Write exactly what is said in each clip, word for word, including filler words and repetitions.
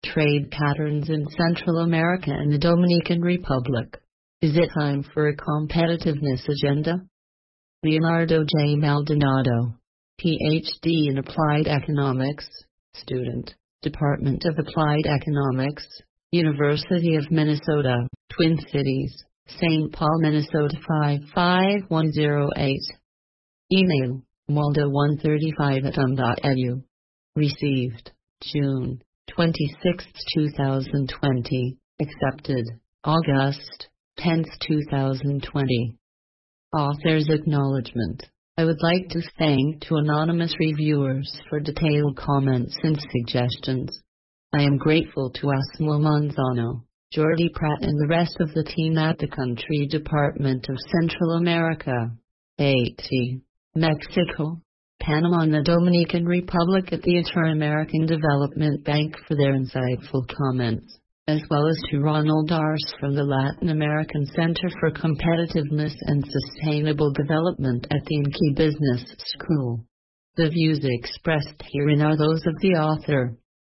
trade patterns in Central America and the Dominican Republic. Is it time for a competitiveness agenda? Leonardo J. Maldonado, P H D in Applied Economics, student, Department of Applied Economics, University of Minnesota, Twin Cities, Saint Paul, Minnesota five five one zero eight. Email, maldo one thirty-five at um dot e d u. Received, June twenty-sixth, two thousand twenty. Accepted, August tenth, two thousand twenty. Author's Acknowledgement. I would like to thank two anonymous reviewers for detailed comments and suggestions. I am grateful to Asmo Manzano, Jordi Pratt and the rest of the team at the Country Department of Central America, Haiti, Mexico, Panama and the Dominican Republic at the Inter-American Development Bank for their insightful comments, as well as to Ronald Ars from the Latin American Center for Competitiveness and Sustainable Development at the INKI Business School. The views expressed herein are those of the author.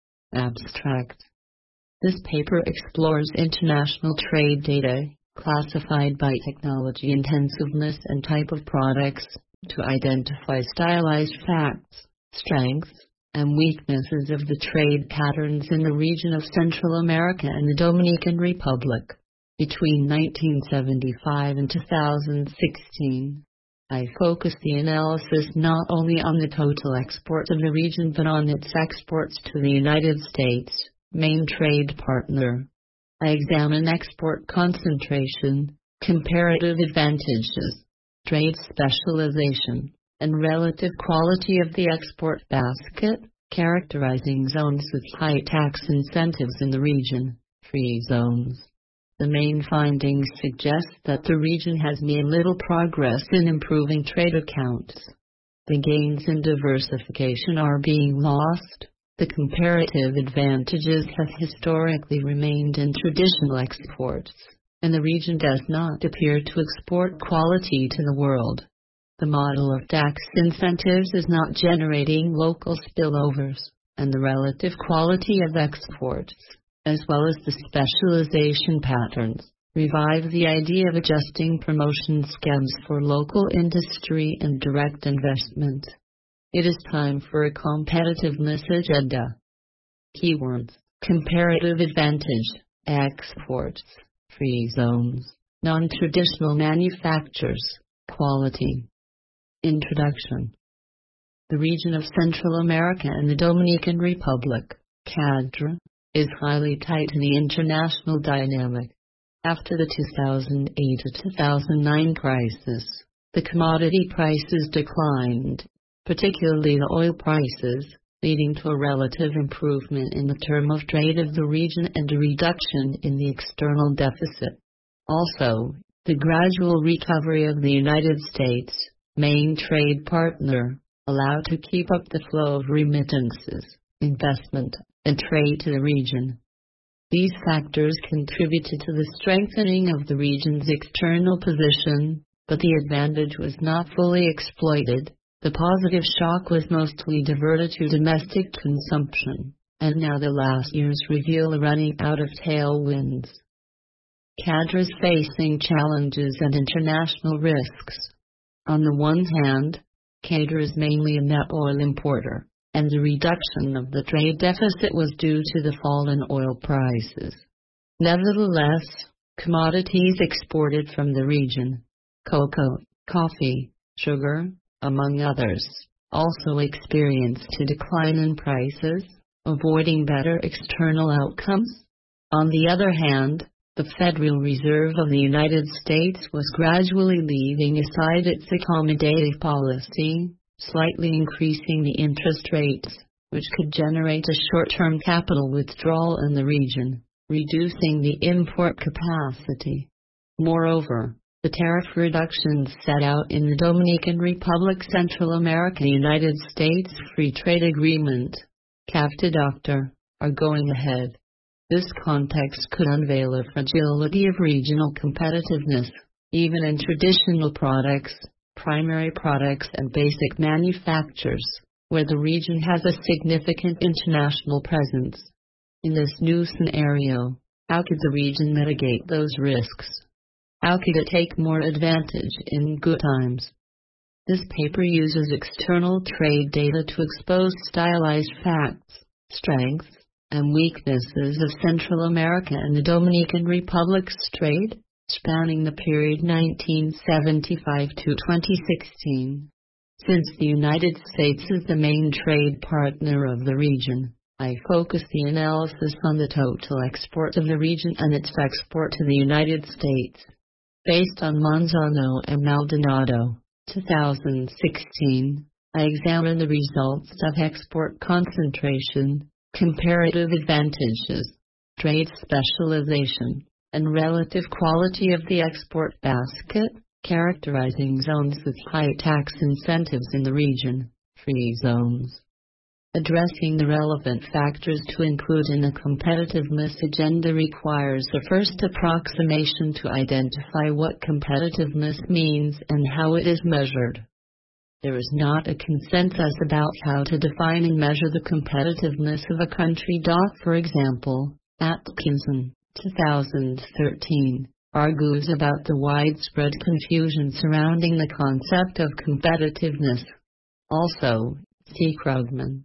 Abstract. This paper explores international trade data, classified by technology intensiveness and type of products, to identify stylized facts, strengths, and weaknesses of the trade patterns in the region of Central America and the Dominican Republic. Between nineteen seventy-five and two thousand sixteen, I focused the analysis not only on the total exports of the region but on its exports to the United States, main trade partner. I examine export concentration, comparative advantages, trade specialization, and relative quality of the export basket, characterizing zones with high tax incentives in the region, free zones. The main findings suggest that the region has made little progress in improving trade accounts. The gains in diversification are being lost. The comparative advantages have historically remained in traditional exports, and the region does not appear to export quality to the world. The model of tax incentives is not generating local spillovers, and the relative quality of exports, as well as the specialization patterns, revive the idea of adjusting promotion schemes for local industry and direct investment. It is time for a competitiveness agenda. Keywords: comparative advantage, exports, free zones, non-traditional manufactures, quality. Introduction. The region of Central America and the Dominican Republic, CADRA, is highly tied to the international dynamic. After the two thousand eight to two thousand nine crisis, the commodity prices declined, particularly the oil prices, leading to a relative improvement in the term of trade of the region and a reduction in the external deficit. Also, the gradual recovery of the United States, main trade partner, allowed to keep up the flow of remittances, investment, and trade to the region. These factors contributed to the strengthening of the region's external position, but the advantage was not fully exploited. The positive shock was mostly diverted to domestic consumption, and now the last years reveal a running out of tailwinds. CADRA is facing challenges and international risks. On the one hand, CADRA is mainly a net oil importer, and the reduction of the trade deficit was due to the fall in oil prices. Nevertheless, commodities exported from the region, cocoa, coffee, sugar, among others, also experienced a decline in prices, avoiding better external outcomes. On the other hand, the Federal Reserve of the United States was gradually leaving aside its accommodative policy, slightly increasing the interest rates, which could generate a short-term capital withdrawal in the region, reducing the import capacity. Moreover, the tariff reductions set out in the Dominican Republic Central America United States Free Trade Agreement, CAFTA-DOCTR, are going ahead. This context could unveil a fragility of regional competitiveness, even in traditional products, primary products and basic manufactures, where the region has a significant international presence. In this new scenario, how could the region mitigate those risks? How could it take more advantage in good times? This paper uses external trade data to expose stylized facts, strengths, and weaknesses of Central America and the Dominican Republic's trade, spanning the period nineteen seventy-five to twenty sixteen. Since the United States is the main trade partner of the region, I focus the analysis on the total export of the region and its export to the United States. Based on Manzano and Maldonado, two thousand sixteen, I examine the results of export concentration, comparative advantages, trade specialization, and relative quality of the export basket, characterizing zones with high tax incentives in the region, free zones. Addressing the relevant factors to include in a competitiveness agenda requires a first approximation to identify what competitiveness means and how it is measured. There is not a consensus about how to define and measure the competitiveness of a country. For example, Atkinson, two thousand thirteen, argues about the widespread confusion surrounding the concept of competitiveness. Also, C. Krugman,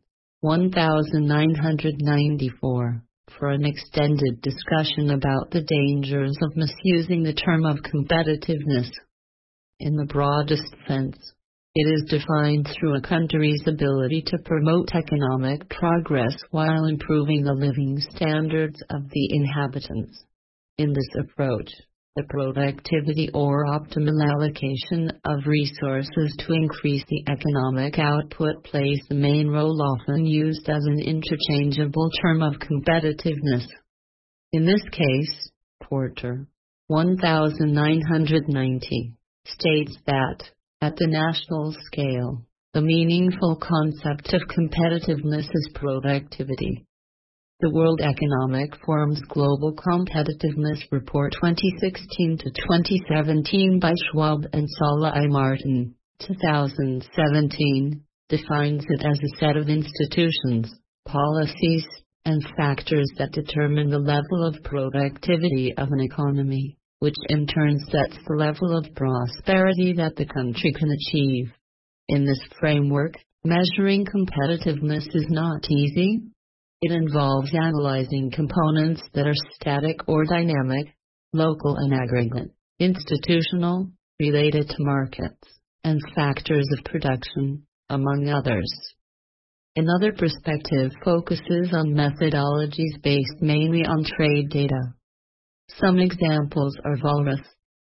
nineteen ninety-four, for an extended discussion about the dangers of misusing the term of competitiveness. In the broadest sense, it is defined through a country's ability to promote economic progress while improving the living standards of the inhabitants. In this approach, the productivity or optimal allocation of resources to increase the economic output plays the main role, often used as an interchangeable term of competitiveness. In this case, Porter, nineteen ninety, states that, at the national scale, the meaningful concept of competitiveness is productivity. The World Economic Forum's Global Competitiveness Report twenty sixteen to twenty seventeen by Schwab and Sala I. Martin, two thousand seventeen, defines it as a set of institutions, policies, and factors that determine the level of productivity of an economy, which in turn sets the level of prosperity that the country can achieve. In this framework, measuring competitiveness is not easy. It involves analyzing components that are static or dynamic, local and aggregate, institutional, related to markets, and factors of production, among others. Another perspective focuses on methodologies based mainly on trade data. Some examples are Walras,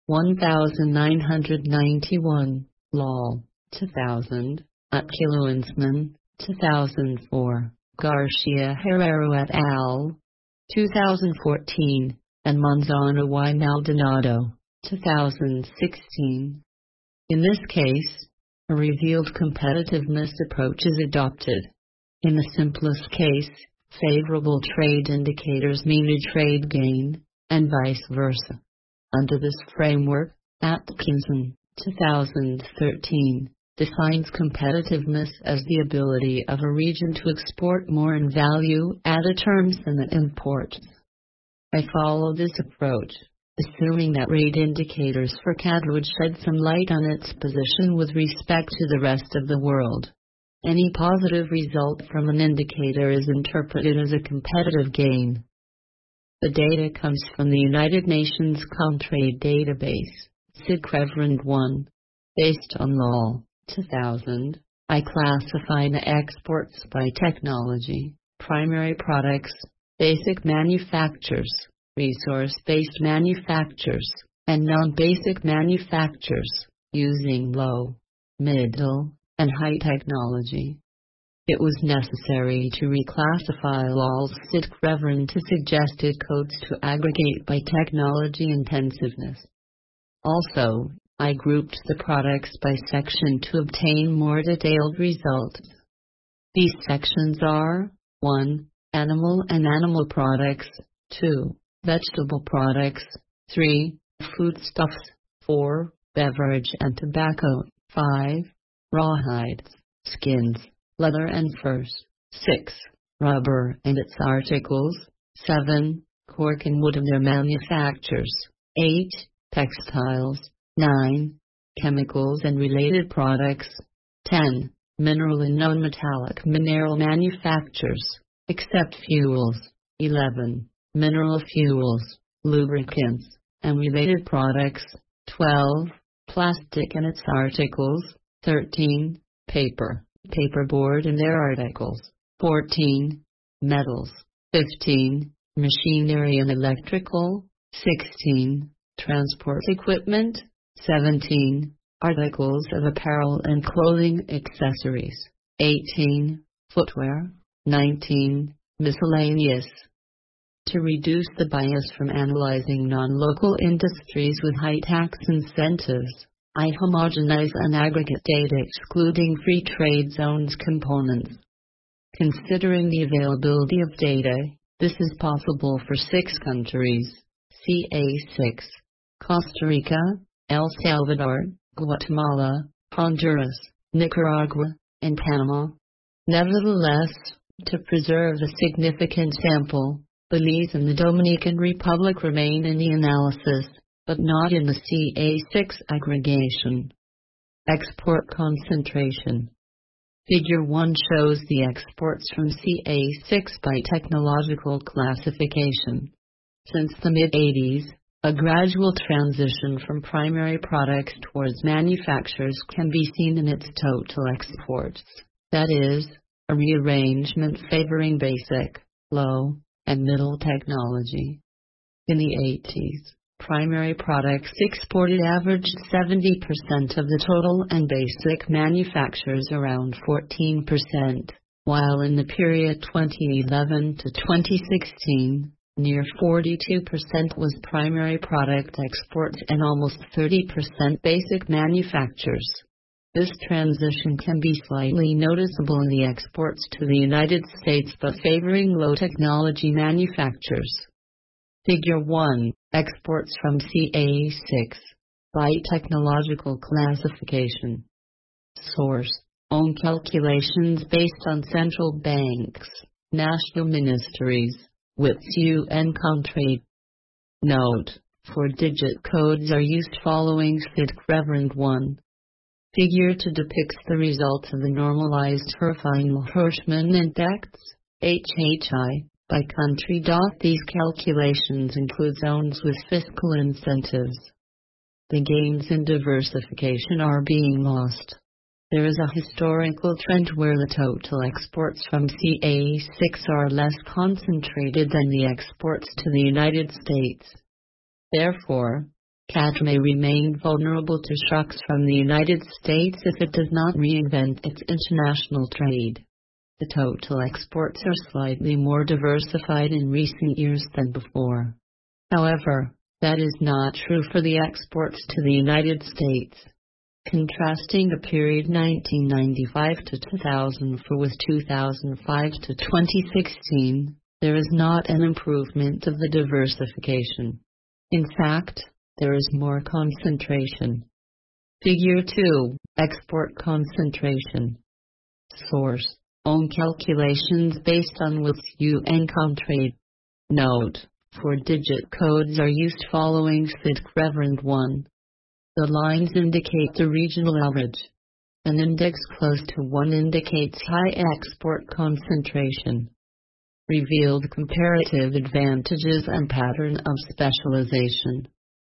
nineteen ninety-one, Lal, two thousand, Utkiluensman, two thousand four. Garcia Herrero et al., two thousand fourteen, and Manzano y Maldonado, two thousand sixteen. In this case, a revealed competitiveness approach is adopted. In the simplest case, favorable trade indicators mean a trade gain, and vice versa. Under this framework, Atkinson, two thousand thirteen, defines competitiveness as the ability of a region to export more in value-added terms than it imports. I follow this approach, assuming that rate indicators for C A D would shed some light on its position with respect to the rest of the world. Any positive result from an indicator is interpreted as a competitive gain. The data comes from the United Nations Comtrade database, SIGCREVRAND one, based on L O L. two thousand, I classify the exports by technology, primary products, basic manufactures, resource-based manufactures, and non-basic manufactures, using low, middle, and high technology. It was necessary to reclassify L O L's SIGCREVRAND to suggested codes to aggregate by technology intensiveness. Also, I grouped the products by section to obtain more detailed results. These sections are one. Animal and animal products, two. Vegetable products, three. Foodstuffs, four. Beverage and tobacco, five. Rawhides, skins, leather and furs, six. Rubber and its articles, seven. Cork and wood and their manufactures. eight. Textiles. nine. Chemicals and related products. ten. Mineral and non-metallic mineral manufactures, except fuels. eleven. Mineral fuels, lubricants, and related products. twelve. Plastic and its articles. thirteen. Paper, paperboard and their articles. fourteen. Metals. fifteen. Machinery and electrical. sixteen. Transport equipment. seventeen. Articles of apparel and clothing accessories. eighteen. Footwear. nineteen. Miscellaneous. To reduce the bias from analyzing non-local industries with high tax incentives, I homogenize an aggregate data excluding free trade zones components. Considering the availability of data, this is possible for six countries: C A six, Costa Rica, El Salvador, Guatemala, Honduras, Nicaragua, and Panama. Nevertheless, to preserve a significant sample, Belize and the Dominican Republic remain in the analysis, but not in the C A six aggregation. Export concentration. Figure one shows the exports from C A six by technological classification. Since the mid eighties, a gradual transition from primary products towards manufacturers can be seen in its total exports, that is, a rearrangement favoring basic, low, and middle technology. In the eighties, primary products exported averaged seventy percent of the total and basic manufactures around fourteen percent, while in the period twenty eleven to twenty sixteen, near forty-two percent was primary product exports and almost thirty percent basic manufactures. This transition can be slightly noticeable in the exports to the United States but favoring low-technology manufacturers. Figure one. Exports from C A six. By technological classification. Source. Own calculations based on central banks, national ministries, with U N country. Note. Four-digit codes are used following C I D C Reverend one. Figure two depicts the results of the normalized Herfinel-Hirschman index, H H I, by country. These calculations include zones with fiscal incentives. The gains in diversification are being lost. There is a historical trend where the total exports from C A six are less concentrated than the exports to the United States. Therefore, C A D may remain vulnerable to shocks from the United States if it does not reinvent its international trade. The total exports are slightly more diversified in recent years than before. However, that is not true for the exports to the United States. Contrasting the period nineteen ninety-five to two thousand four with two thousand five to twenty sixteen, there is not an improvement of the diversification. In fact, there is more concentration. Figure two. Export concentration. Source. Own calculations based on with U N country. Note. Four-digit codes are used following C I D C Reverend one. The lines indicate the regional average. An index close to one indicates high export concentration. Revealed comparative advantages and pattern of specialization.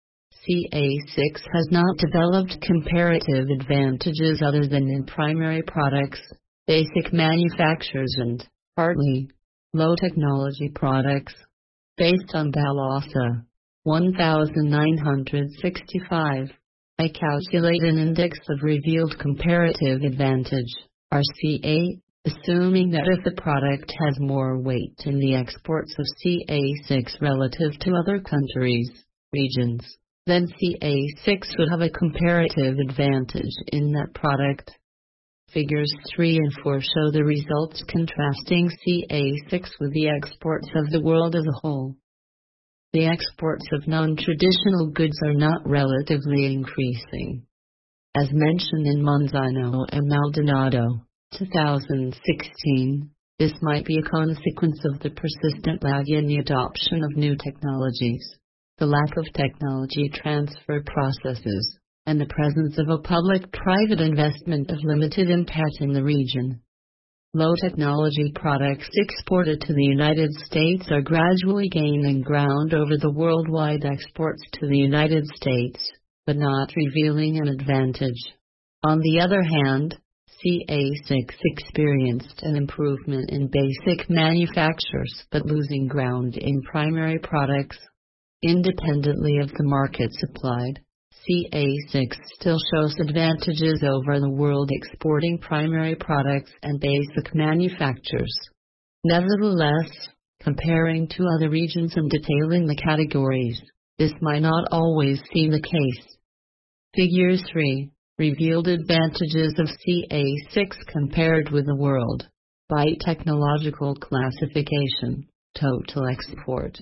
C A six has not developed comparative advantages other than in primary products, basic manufacturers and, partly, low-technology products. Based on Balassa, nineteen sixty-five, I calculate an index of revealed comparative advantage, R C A, assuming that if the product has more weight in the exports of C A six relative to other countries, regions, then C A six would have a comparative advantage in that product. Figures three and four show the results contrasting C A six with the exports of the world as a whole. The exports of non-traditional goods are not relatively increasing. As mentioned in Monzano and Maldonado, two thousand sixteen, This might be a consequence of the persistent lag in the adoption of new technologies, the lack of technology transfer processes, and the presence of a public-private investment of limited impact in the region. Low-technology products exported to the United States are gradually gaining ground over the worldwide exports to the United States, but not revealing an advantage. On the other hand, C A six experienced an improvement in basic manufactures but losing ground in primary products. Independently of the market supplied, C A six still shows advantages over the world exporting primary products and basic manufactures. Nevertheless, comparing to other regions and detailing the categories, this might not always seem the case. Figure three. Revealed advantages of C A six compared with the world. By technological classification, total exports.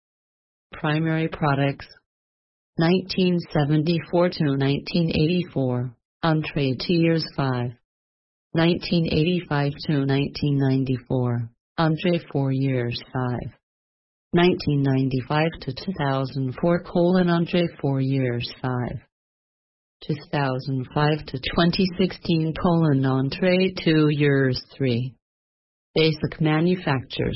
Primary products. nineteen seventy-four to nineteen eighty-four, untrade two years five. nineteen eighty-five to nineteen ninety-four, untrade four years five. nineteen ninety-five to two thousand four colon untrade four years five. two thousand five to twenty sixteen colon non-trade two years three. Basic manufactures.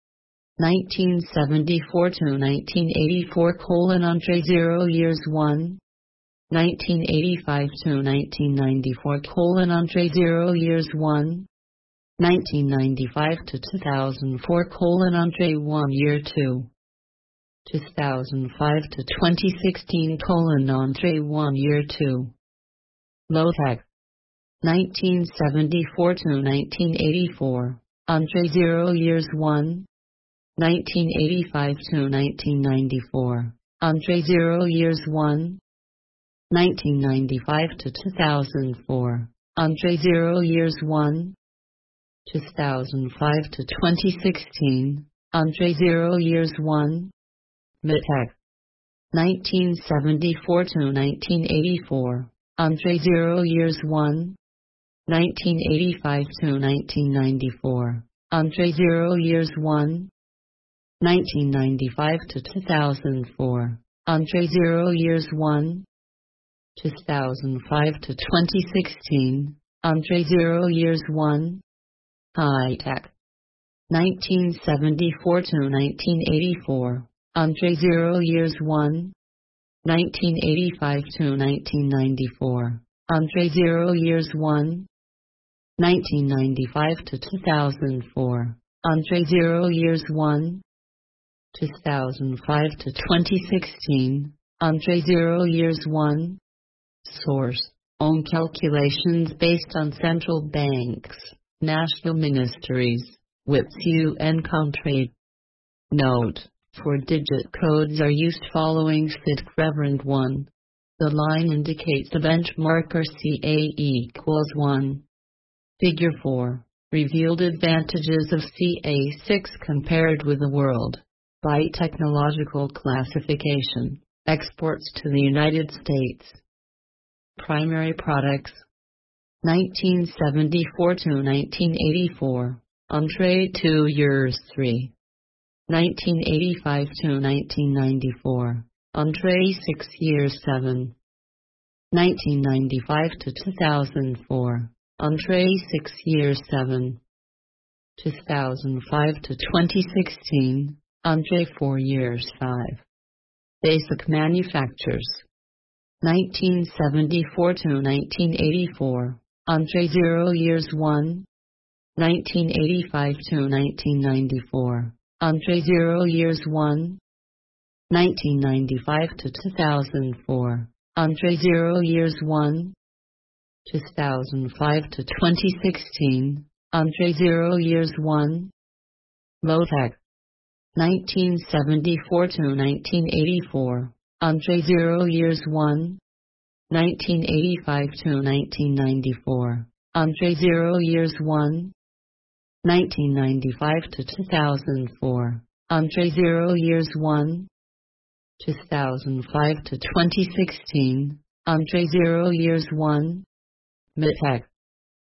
nineteen seventy-four to nineteen eighty-four colon non-trade zero years one. nineteen eighty-five to nineteen ninety-four colon non-trade zero years one. nineteen ninety-five to two thousand four colon non-trade one year two. two thousand five to twenty sixteen colon non-trade one year two. Low-tech. nineteen seventy-four to nineteen eighty-four, untrade zero years one. nineteen eighty-five to nineteen ninety-four, untrade zero years one. nineteen ninety-five to two thousand four, untrade zero years one. two thousand five to twenty sixteen, untrade zero years one. Mid-tech. nineteen seventy-four to nineteen eighty-four, untrade zero years one. nineteen eighty-five to nineteen ninety-four, untrade zero years one. nineteen ninety-five to two thousand four, untrade zero years one. two thousand five to twenty sixteen, untrade zero years one. High-tech. nineteen seventy-four to nineteen eighty-four. Untrade zero years one. nineteen eighty-five to nineteen ninety-four. Untrade zero years one. nineteen ninety-five to two thousand four. Untrade zero years one. two thousand five to twenty sixteen. Untrade zero years one. Source. Own calculations based on central banks, national ministries, W I P S U and Comtrade. Note. For digit codes are used following C I T Reverend one. The line indicates the benchmark or C A equals one. Figure four. Revealed advantages of C A six compared with the world. By technological classification, exports to the United States. Primary products. nineteen seventy-four to nineteen eighty-four, untrade two years three. nineteen eighty-five to nineteen ninety-four, untrade six years seven. nineteen ninety-five to two thousand four, untrade six years seven. two thousand five to twenty sixteen, untrade four years five. Basic manufactures. nineteen seventy-four to nineteen eighty-four, untrade zero years one. nineteen eighty-five to nineteen ninety-four. Untrade zero years one. nineteen ninety-five to two thousand four. Untrade zero years one. two thousand five to twenty sixteen. Untrade zero years one. Low-tech. nineteen seventy-four to nineteen eighty-four. Untrade zero years one. nineteen eighty-five to nineteen ninety-four. Untrade zero years one. nineteen ninety-five to two thousand four, untrade zero years one. two thousand five to twenty sixteen, untrade zero years one. Mid-tech.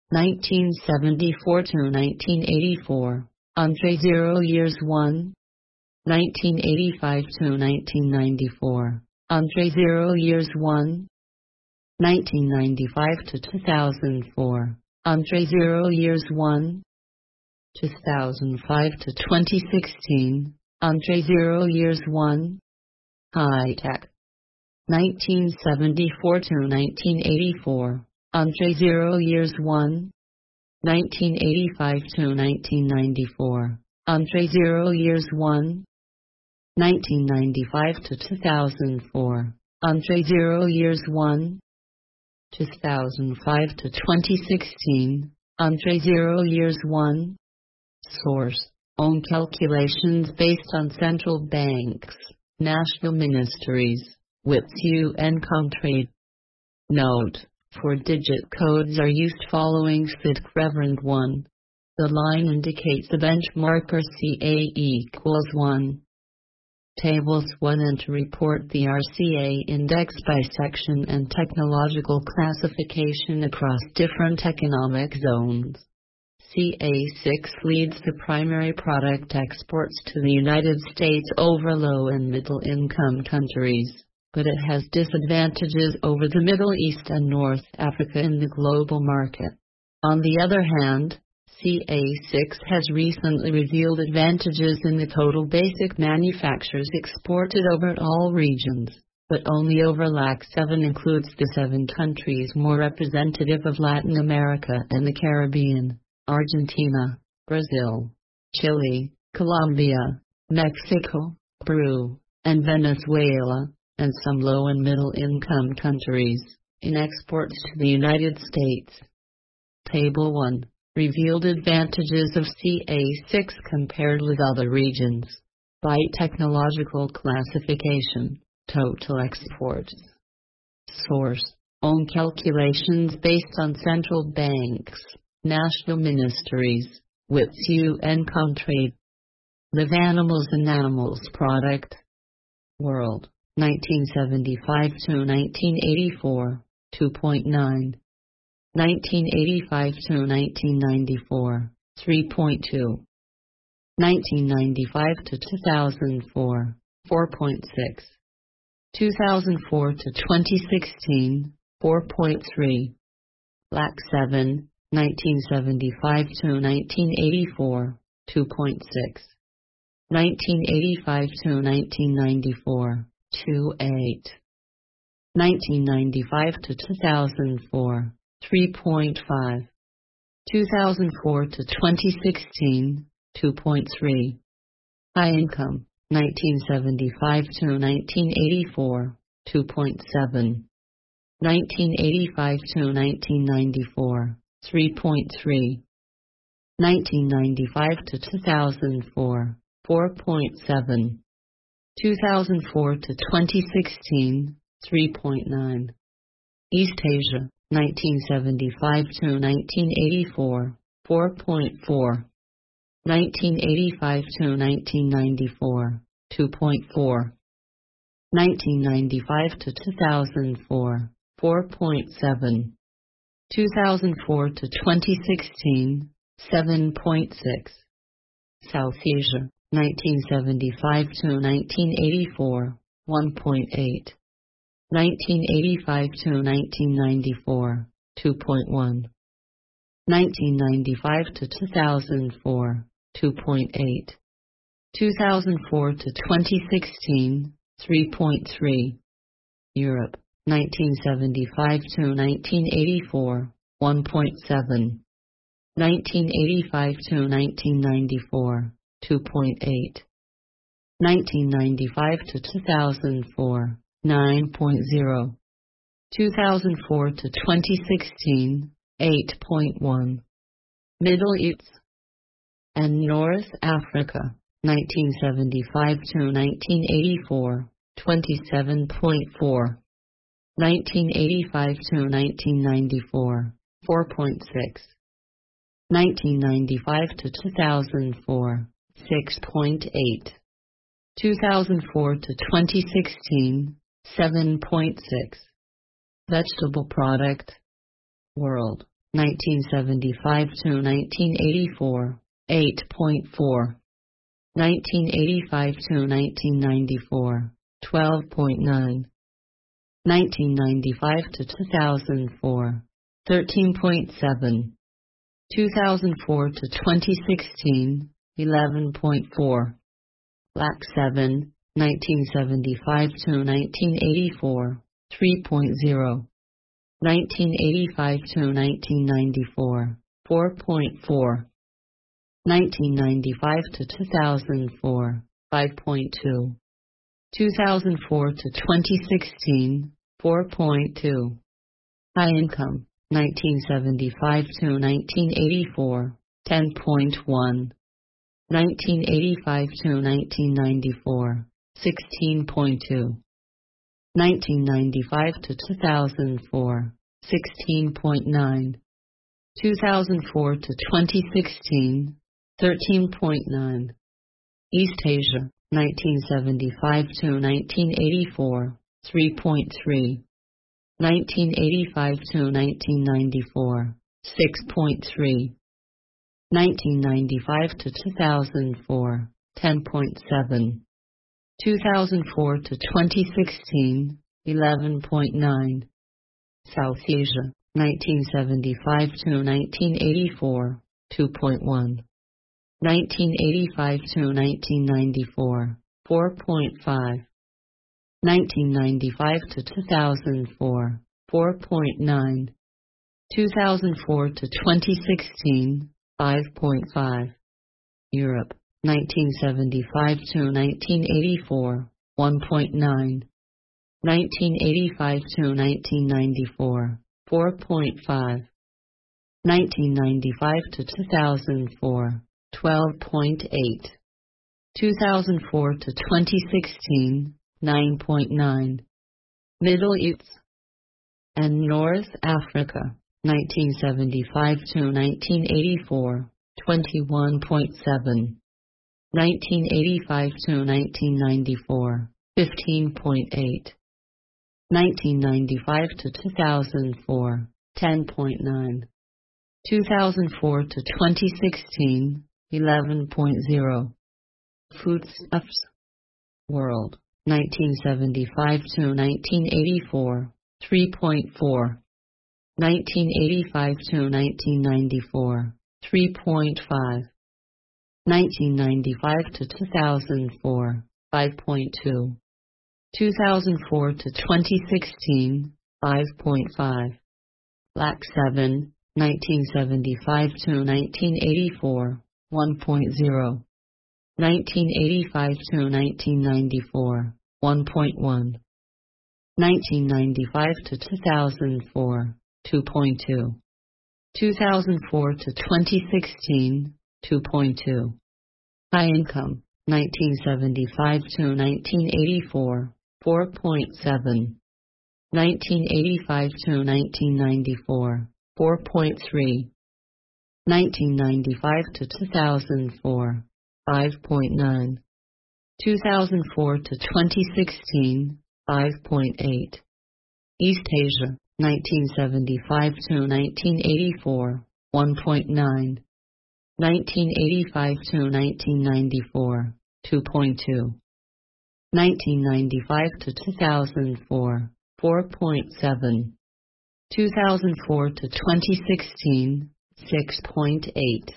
nineteen seventy-four to nineteen eighty-four, Andre Zero Years one. nineteen eighty-five to nineteen ninety-four, Andre Zero Years one. nineteen ninety-five to two thousand four, Andre Zero Years one. two thousand five to twenty sixteen, Andre Zero Years one. High Tech. nineteen seventy-four to nineteen eighty-four, Andre Zero Years one. nineteen eighty-five to nineteen ninety-four, Andre Zero Years one. nineteen ninety-five to two thousand four, Andre Zero Years one. two thousand five to twenty sixteen, Andre Zero Years one. Source: Own calculations based on central banks, national ministries, with U N country. Note: four-digit codes are used following S I D Reverend one. The line indicates the benchmark or C A equals one. Tables one and two report the R C A index by section and technological classification across different economic zones. C A six leads the primary product exports to the United States over low and middle income countries, but it has disadvantages over the Middle East and North Africa in the global market. On the other hand, C A six has recently revealed advantages in the total basic manufactures exported over all regions, but only over L A C seven includes the seven countries more representative of Latin America and the Caribbean: Argentina, Brazil, Chile, Colombia, Mexico, Peru, and Venezuela, and some low and middle income countries, in exports to the United States. Table one. Revealed advantages of C A six compared with other regions. By technological classification, total exports. Source: Own calculations based on central banks, national ministries, with U N country. Live Animals and Animals Product. World, nineteen seventy-five to nineteen eighty-four, two point nine. nineteen eighty-five to nineteen ninety-four, three point two. nineteen ninety-five to two thousand four, four point six. two thousand four to twenty sixteen, four point three. L A C seven, nineteen seventy-five to nineteen eighty-four, two point six. nineteen eighty-five to nineteen ninety-four, two point eight. nineteen ninety-five to two thousand four, three point five. two thousand four to twenty sixteen, two point three. High Income, nineteen seventy-five to nineteen eighty-four, two point seven. nineteen eighty-five to nineteen ninety-four, three point three. nineteen ninety-five to two thousand four, four point seven. two thousand four to twenty sixteen, three point nine. East Asia, nineteen seventy-five to nineteen eighty-four, four point four. nineteen eighty-five to nineteen ninety-four, two point four. nineteen ninety-five to two thousand four, four point seven. two thousand four to twenty sixteen, seven point six. South Asia, nineteen seventy-five to nineteen eighty-four, one point eight. nineteen eighty-five to nineteen ninety-four, two point one. nineteen ninety-five to two thousand four, two point eight. two thousand four to twenty sixteen, three point three. Europe, nineteen seventy-five to nineteen eighty-four, one point seven. nineteen eighty-five to nineteen ninety-four, two point eight. nineteen ninety-five to two thousand four, nine point zero. two thousand four to twenty sixteen, eight point one. Middle East and North Africa, nineteen seventy-five to nineteen eighty-four, twenty-seven point four. nineteen eighty-five to nineteen ninety-four, four point six. nineteen ninety-five to two thousand four, six point eight. two thousand four to twenty sixteen, seven point six. Vegetable Product. World, nineteen seventy-five to nineteen eighty-four, eight point four. nineteen eighty-five to nineteen ninety-four, twelve point nine. nineteen ninety-five to two thousand four, thirteen point seven. two thousand four to twenty sixteen, eleven point four. Black seven, nineteen seventy-five to nineteen eighty-four, three point zero. nineteen eighty-five to nineteen ninety-four, four point four. nineteen ninety-five to two thousand four, five point two. two thousand four to twenty sixteen, four point two. High income, nineteen seventy-five to nineteen eighty-four, ten point one. nineteen eighty-five to nineteen ninety-four, sixteen point two. nineteen ninety-five to two thousand four, sixteen point nine. two thousand four to twenty sixteen, thirteen point nine. East Asia, nineteen seventy-five to nineteen eighty-four, three point three. nineteen eighty-five to nineteen ninety-four, six point three. nineteen ninety-five to two thousand four, ten point seven. two thousand four to twenty sixteen, eleven point nine. South Asia, nineteen seventy-five to nineteen eighty-four, two point one. nineteen eighty-five to nineteen ninety-four, four point five. nineteen ninety-five to two thousand four, four point nine. two thousand four to twenty sixteen, five point five. Europe, nineteen seventy-five to nineteen eighty-four, one point nine. nineteen eighty-five to nineteen ninety-four, four point five. nineteen ninety-five to two thousand four, twelve point eight. two thousand four to twenty sixteen, nine point nine. Middle East and North Africa, nineteen seventy-five to nineteen eighty-four, twenty-one point seven. nineteen eighty-five to nineteen ninety-four, fifteen point eight. nineteen ninety-five to two thousand four, ten point nine. two thousand four to twenty sixteen, eleven point zero. Foodstuffs World, nineteen seventy-five to nineteen eighty-four, three point four. nineteen eighty-five to nineteen ninety-four, three point five. nineteen ninety-five to two thousand four, five point two. two thousand four to twenty sixteen, five point five. Black seven, nineteen seventy-five to nineteen eighty-four, one point zero. nineteen eighty-five to nineteen ninety-four, one point one. nineteen ninety-five to two thousand four, two point two. two thousand four to twenty sixteen, two point two. High income, nineteen seventy-five to nineteen eighty-four, four point seven. nineteen eighty-five to nineteen ninety-four, four point three. nineteen ninety-five to two thousand four, five point nine. two thousand four to twenty sixteen, five point eight. East Asia, nineteen seventy-five to nineteen eighty-four, one point nine. nineteen eighty-five to nineteen ninety-four, two point two. nineteen ninety-five to two thousand four, four point seven. two thousand four to twenty sixteen, six point eight.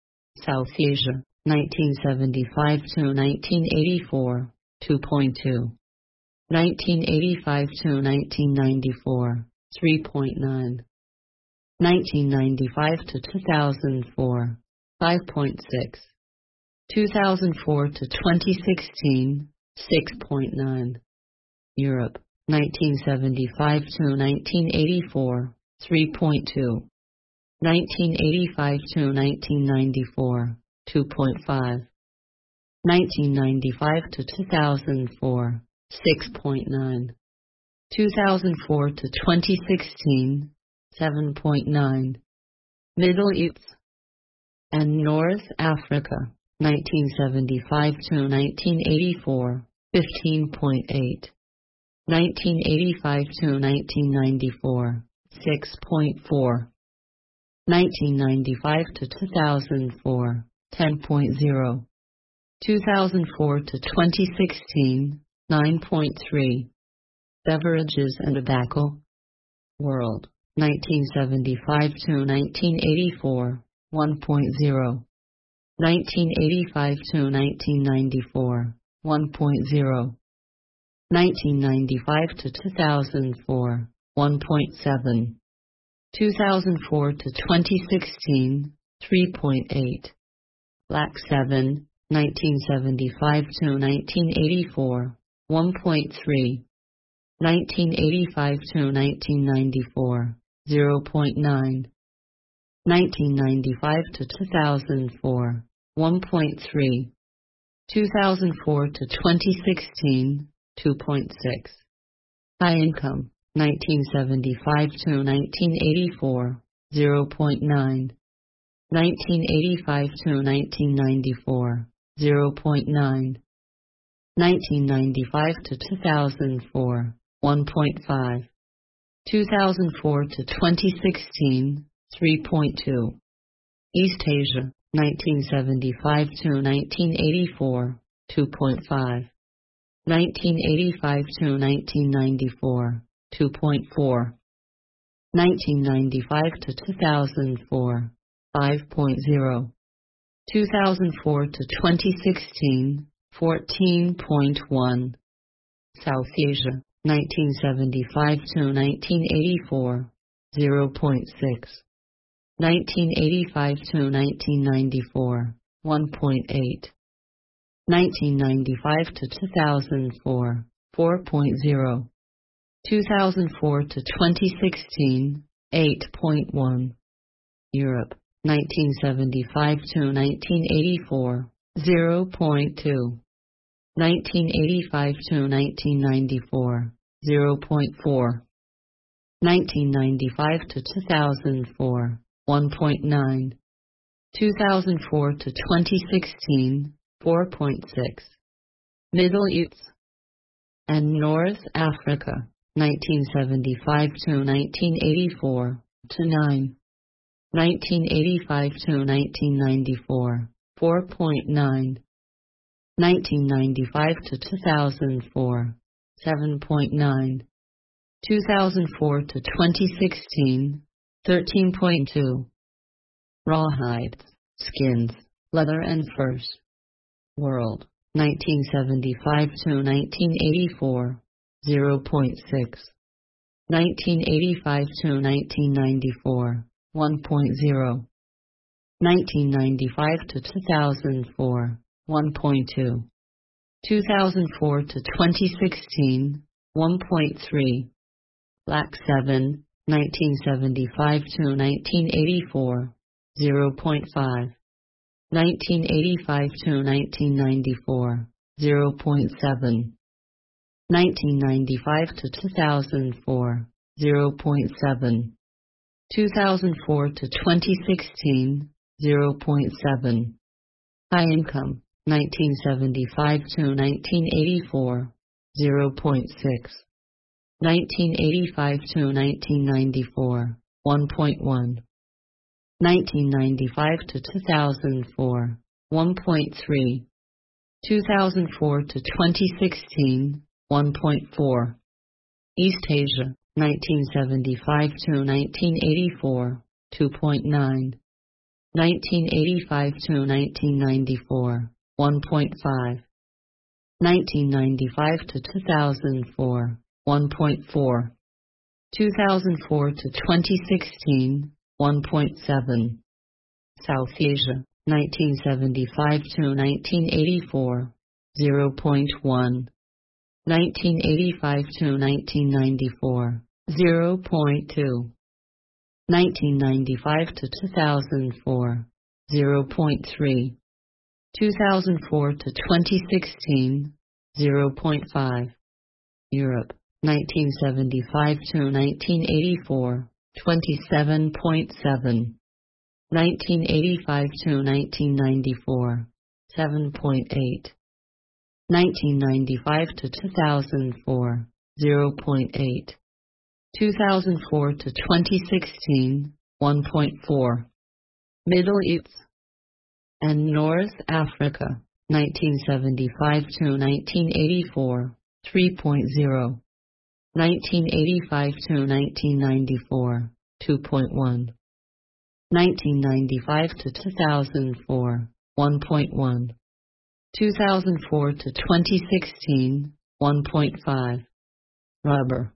South Asia, nineteen seventy-five to nineteen eighty-four, two point two. nineteen eighty-five to nineteen ninety-four, three point nine. nineteen ninety-five to two thousand four, five point six. two thousand four to twenty sixteen, six point nine. Europe, nineteen seventy-five to nineteen eighty-four, three point two. nineteen eighty-five to nineteen ninety-four, two point five. nineteen ninety-five to two thousand four, six point nine. two thousand four to twenty sixteen, seven point nine. Middle East and North Africa, nineteen seventy-five to nineteen eighty-four, fifteen point eight. nineteen eighty-five to nineteen ninety-four, six point four. nineteen ninety-five to two thousand four, ten point zero. two thousand four to twenty sixteen, nine point three. Beverages and tobacco. World, nineteen seventy-five to nineteen eighty-four, one point zero. nineteen eighty-five to nineteen ninety-four, one point zero. nineteen ninety-five to two thousand four, one point seven. two thousand four to twenty sixteen, three point eight. Black seven, nineteen seventy-five to nineteen eighty-four, one point three. nineteen eighty-five to nineteen ninety-four, zero point nine. nineteen ninety-five to two thousand four, one point three. two thousand four to twenty sixteen, two point six. High income, nineteen seventy-five to nineteen eighty-four, zero point nine. nineteen eighty-five to nineteen ninety-four, zero point nine. nineteen ninety-five to two thousand four, one point five. two thousand four to twenty sixteen, three point two. East Asia, nineteen seventy-five to nineteen eighty-four, two point five. nineteen eighty-five to nineteen ninety-four, two point four. nineteen ninety-five to two thousand four, five point zero. two thousand four to twenty sixteen, fourteen point one. South Asia, nineteen seventy-five to nineteen eighty-four, zero point six. nineteen eighty-five to nineteen ninety-four, one point eight. nineteen ninety-five to two thousand four, four point zero. two thousand four to twenty sixteen, eight point one. Europe, nineteen seventy-five to nineteen eighty-four, zero point two. nineteen eighty-five to nineteen ninety-four, zero point four. nineteen ninety-five to two thousand four, one point nine. two thousand four to twenty sixteen, four point six. Middle East and North Africa, nineteen seventy-five to nineteen eighty-four, to nine. nineteen eighty-five to nineteen ninety-four, four point nine. nineteen ninety-five to two thousand four, seven point nine. two thousand four to twenty sixteen, thirteen point two. Rawhides, skins, leather and furs. World, nineteen seventy-five to nineteen eighty-four, zero point six. nineteen eighty-five to nineteen ninety-four, one point zero. nineteen ninety-five to two thousand four, one point two. two thousand four to twenty sixteen, one point three. Black seven, nineteen seventy-five to nineteen eighty-four, zero point five. nineteen eighty-five to nineteen ninety-four, zero point seven. nineteen ninety-five to two thousand four, zero point seven. two thousand four to twenty sixteen, zero point seven. High income, nineteen seventy-five to nineteen eighty-four, zero point six. nineteen eighty-five to nineteen ninety-four, one point one. nineteen ninety-five to two thousand four, one point three. two thousand four to twenty sixteen, one point four. East Asia, nineteen seventy-five to nineteen eighty-four, two point nine. nineteen eighty-five to nineteen ninety-four, one point five. nineteen ninety-five to two thousand four, one point four. two thousand four to twenty sixteen, one point seven. South Asia, nineteen seventy-five to nineteen eighty-four, zero point one. nineteen eighty-five to nineteen ninety-four, zero point two. nineteen ninety-five to two thousand four, zero point three. two thousand four to twenty sixteen, zero point five. Europe, nineteen seventy-five to nineteen eighty-four, twenty-seven point seven. nineteen eighty-five to nineteen ninety-four, seven point eight. nineteen ninety-five to two thousand four, zero point eight. two thousand four to twenty sixteen, one point four. Middle East and North Africa, nineteen seventy-five to nineteen eighty-four, three point zero. nineteen eighty-five to nineteen ninety-four, two point one. nineteen ninety-five to two thousand four, one point one. two thousand four to twenty sixteen, one point five. Rubber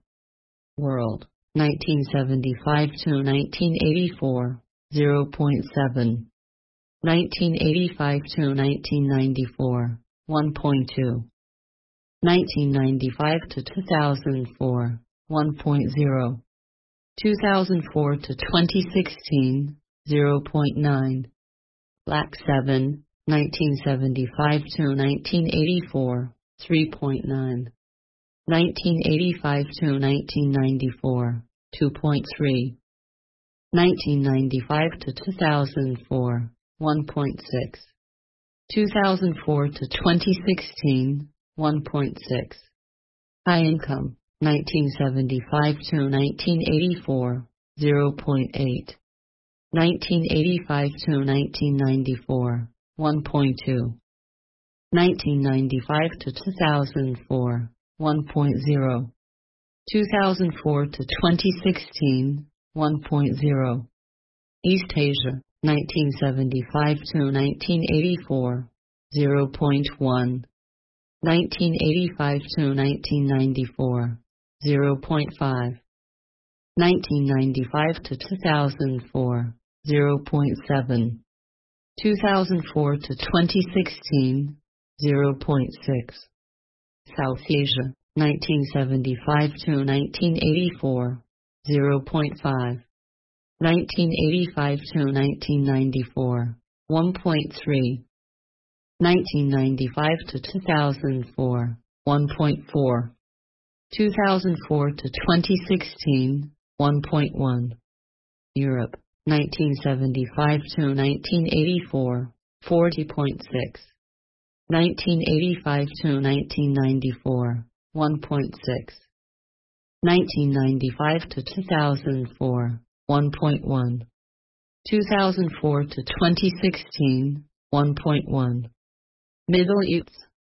world, nineteen seventy-five to nineteen eighty-four, zero point seven. nineteen eighty-five to nineteen ninety-four, one point two. nineteen ninety-five to two thousand four, one point zero. two thousand four to twenty sixteen, zero point nine. Black seven, nineteen seventy-five to nineteen eighty-four, three point nine. nineteen eighty-five to nineteen ninety-four, two point three. nineteen ninety-five to two thousand four, one point six. two thousand four to twenty sixteen, one point six. High income, nineteen seventy-five to nineteen eighty-four, zero point eight. nineteen eighty-five to nineteen ninety-four, one point two. nineteen ninety-five to two thousand four, one point zero. two thousand four to twenty sixteen, one point zero. East Asia, nineteen seventy-five to nineteen eighty-four, zero point one. nineteen eighty-five to nineteen ninety-four, zero point five. nineteen ninety-five to two thousand four, zero point seven. two thousand four to twenty sixteen, zero point six. South Asia, nineteen seventy-five to nineteen eighty-four, zero point five. nineteen eighty-five to nineteen ninety-four, one point three. nineteen ninety-five to two thousand four, one point four. two thousand four to twenty sixteen, one point one. Europe, nineteen seventy-five to nineteen eighty-four, forty point six. nineteen eighty-five to nineteen ninety-four, one point six. nineteen ninety-five to two thousand four, one point one. two thousand four to twenty sixteen, one point one. Middle East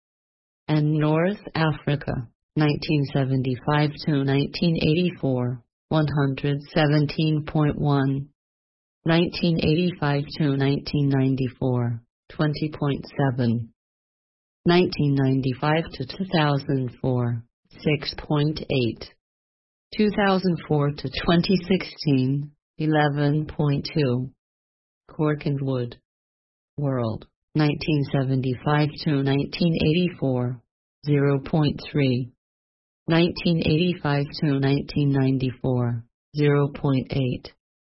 and North Africa, nineteen seventy-five to nineteen eighty-four, one hundred seventeen point one. nineteen eighty-five to nineteen ninety-four, twenty point seven. nineteen ninety-five to two thousand four, six point eight. two thousand four to twenty sixteen, eleven point two. Cork and wood world, nineteen seventy-five to nineteen eighty-four, zero point three. nineteen eighty-five to nineteen ninety-four, zero point eight.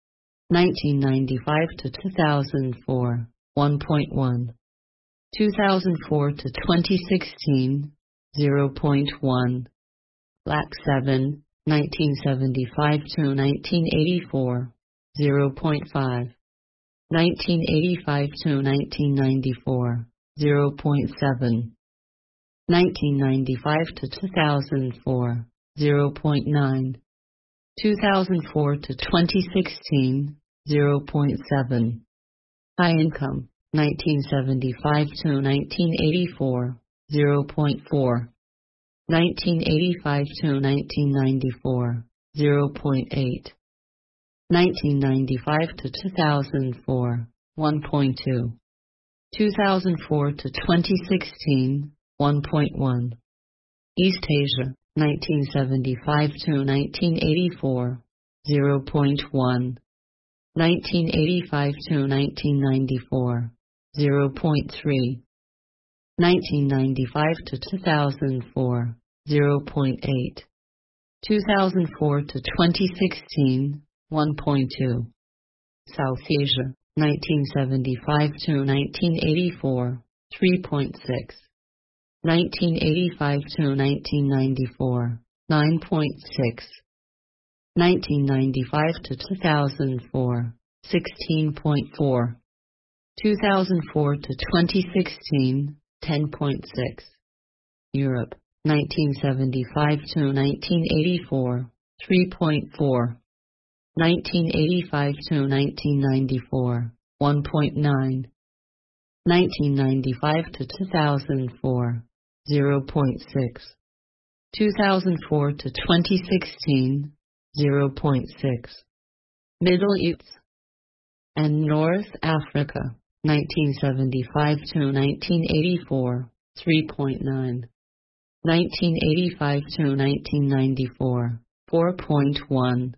nineteen ninety-five to two thousand four, one point one. two thousand four to twenty sixteen, zero point one. Black seven, nineteen seventy-five to nineteen eighty-four, zero point five. nineteen eighty-five to nineteen ninety-four, zero point seven. nineteen ninety-five to two thousand four, zero point nine. two thousand four to twenty sixteen, zero point seven. High income, nineteen seventy-five to nineteen eighty-four, zero point four. nineteen eighty-five to nineteen ninety-four, zero point eight. nineteen ninety-five to two thousand four, one point two. two thousand four to twenty sixteen, one point one. East Asia, nineteen seventy-five to nineteen eighty-four, zero point one. nineteen eighty-five to nineteen ninety-four, zero point three. nineteen ninety-five to two thousand four, zero point eight. two thousand four to twenty sixteen, one point two. South Asia, nineteen seventy-five to nineteen eighty-four, three point six. nineteen eighty-five to nineteen ninety-four, nine point six. nineteen ninety-five to two thousand four, sixteen point four. two thousand four to twenty sixteen, ten point six. Europe, nineteen seventy-five to nineteen eighty-four, three point four. nineteen eighty-five to nineteen ninety-four, one point nine. nineteen ninety-five to two thousand four, zero point six. two thousand four to twenty sixteen, zero point six. Middle East and North Africa, nineteen seventy-five to nineteen eighty-four, three point nine. nineteen eighty-five to nineteen ninety-four, four point one.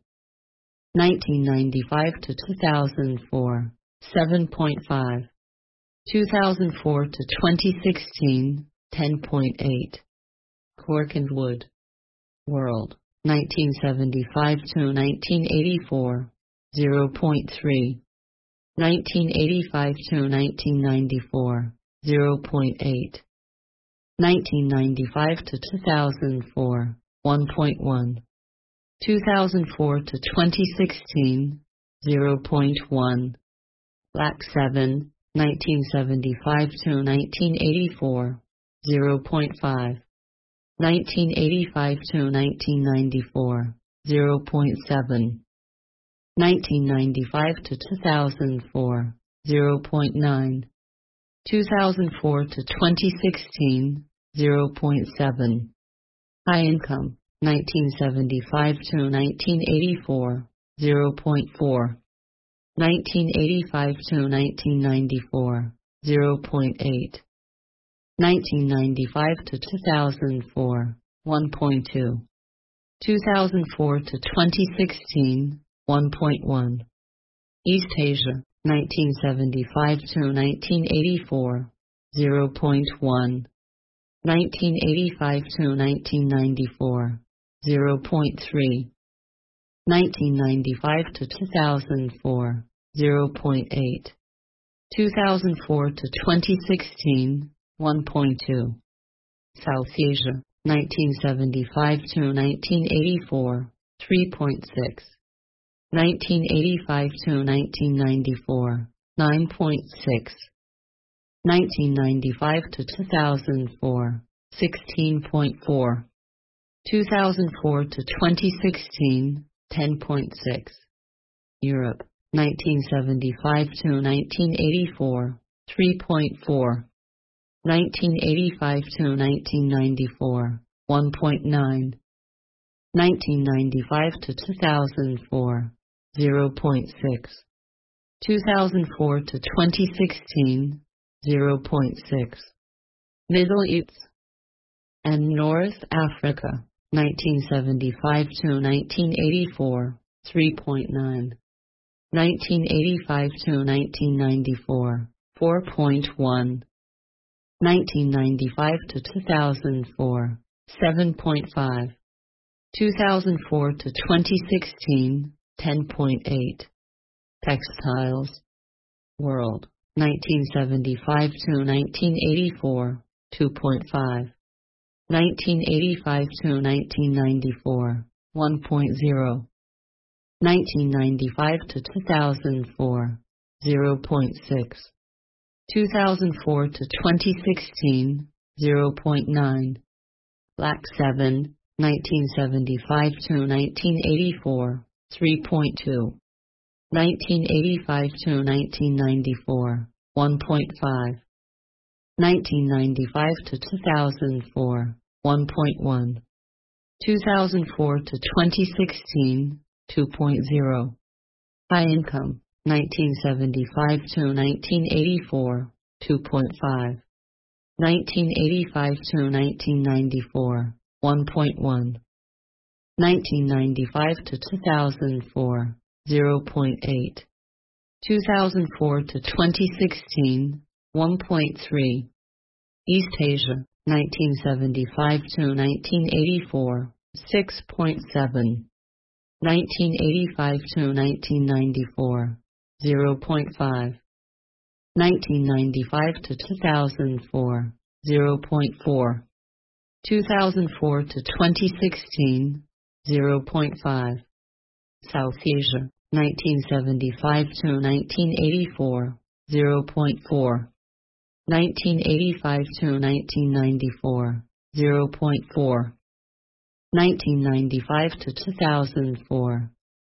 nineteen ninety-five to two thousand four, seven point five. two thousand four to twenty sixteen, ten point eight. Cork and Wood World, nineteen seventy-five to nineteen eighty-four, zero point three. nineteen eighty-five to nineteen ninety-four, zero point eight. nineteen ninety-five to two thousand four, one point one. two thousand four to twenty sixteen, zero point one. Black seven, nineteen seventy-five to nineteen eighty-four, zero point five. nineteen eighty-five to nineteen ninety-four, zero point seven. nineteen ninety-five to two thousand four, zero point nine. two thousand four to twenty sixteen, zero point seven. High income, nineteen seventy-five to nineteen eighty-four, zero point four. nineteen eighty-five to nineteen ninety-four, zero point eight. nineteen ninety-five to two thousand four, one point two. two thousand four to twenty sixteen, one point one. East Asia, nineteen seventy-five to nineteen eighty-four, zero point one. nineteen eighty-five to nineteen ninety-four, zero point three. nineteen ninety-five to two thousand four, zero point eight. two thousand four to twenty sixteen, one point two. South Asia, nineteen seventy-five to nineteen eighty-four, three point six. nineteen eighty-five to nineteen ninety-four, nine point six. nineteen ninety-five to two thousand four, sixteen point four. two thousand four to twenty sixteen, ten point six. Europe, nineteen seventy-five to nineteen eighty-four, three point four. nineteen eighty-five to nineteen ninety-four, one point nine. nineteen ninety-five to two thousand four, zero point six. two thousand four to twenty sixteen, zero point six. Middle East and North Africa, nineteen seventy-five to nineteen eighty-four, three point nine. nineteen eighty-five to nineteen ninety-four, four point one. nineteen ninety-five to two thousand four, seven point five. two thousand four to twenty sixteen, ten point eight. Textiles World, nineteen seventy-five to nineteen eighty-four, two point five. nineteen eighty-five to nineteen ninety-four, one point zero. nineteen ninety-five to two thousand four, zero point six. two thousand four to twenty sixteen, zero point nine. Black seven, nineteen seventy-five to nineteen eighty-four, three point two. nineteen eighty-five to nineteen ninety-four, one point five. nineteen ninety-five to two thousand four, one point one. two thousand four to twenty sixteen, two point zero. High income, nineteen seventy-five to nineteen eighty-four, two point five. nineteen eighty-five to nineteen ninety-four, one point one. nineteen ninety-five to two thousand four, zero point eight. two thousand four to twenty sixteen, one point three. East Asia, nineteen seventy-five to nineteen eighty-four, six point seven. nineteen eighty-five to nineteen ninety-four, zero point five. nineteen ninety-five to two thousand four, zero point four. two thousand four to twenty sixteen, zero point five. South Asia, nineteen seventy-five to nineteen eighty-four, zero point four. nineteen eighty-five to nineteen ninety-four, zero point four. nineteen ninety-five to two thousand four,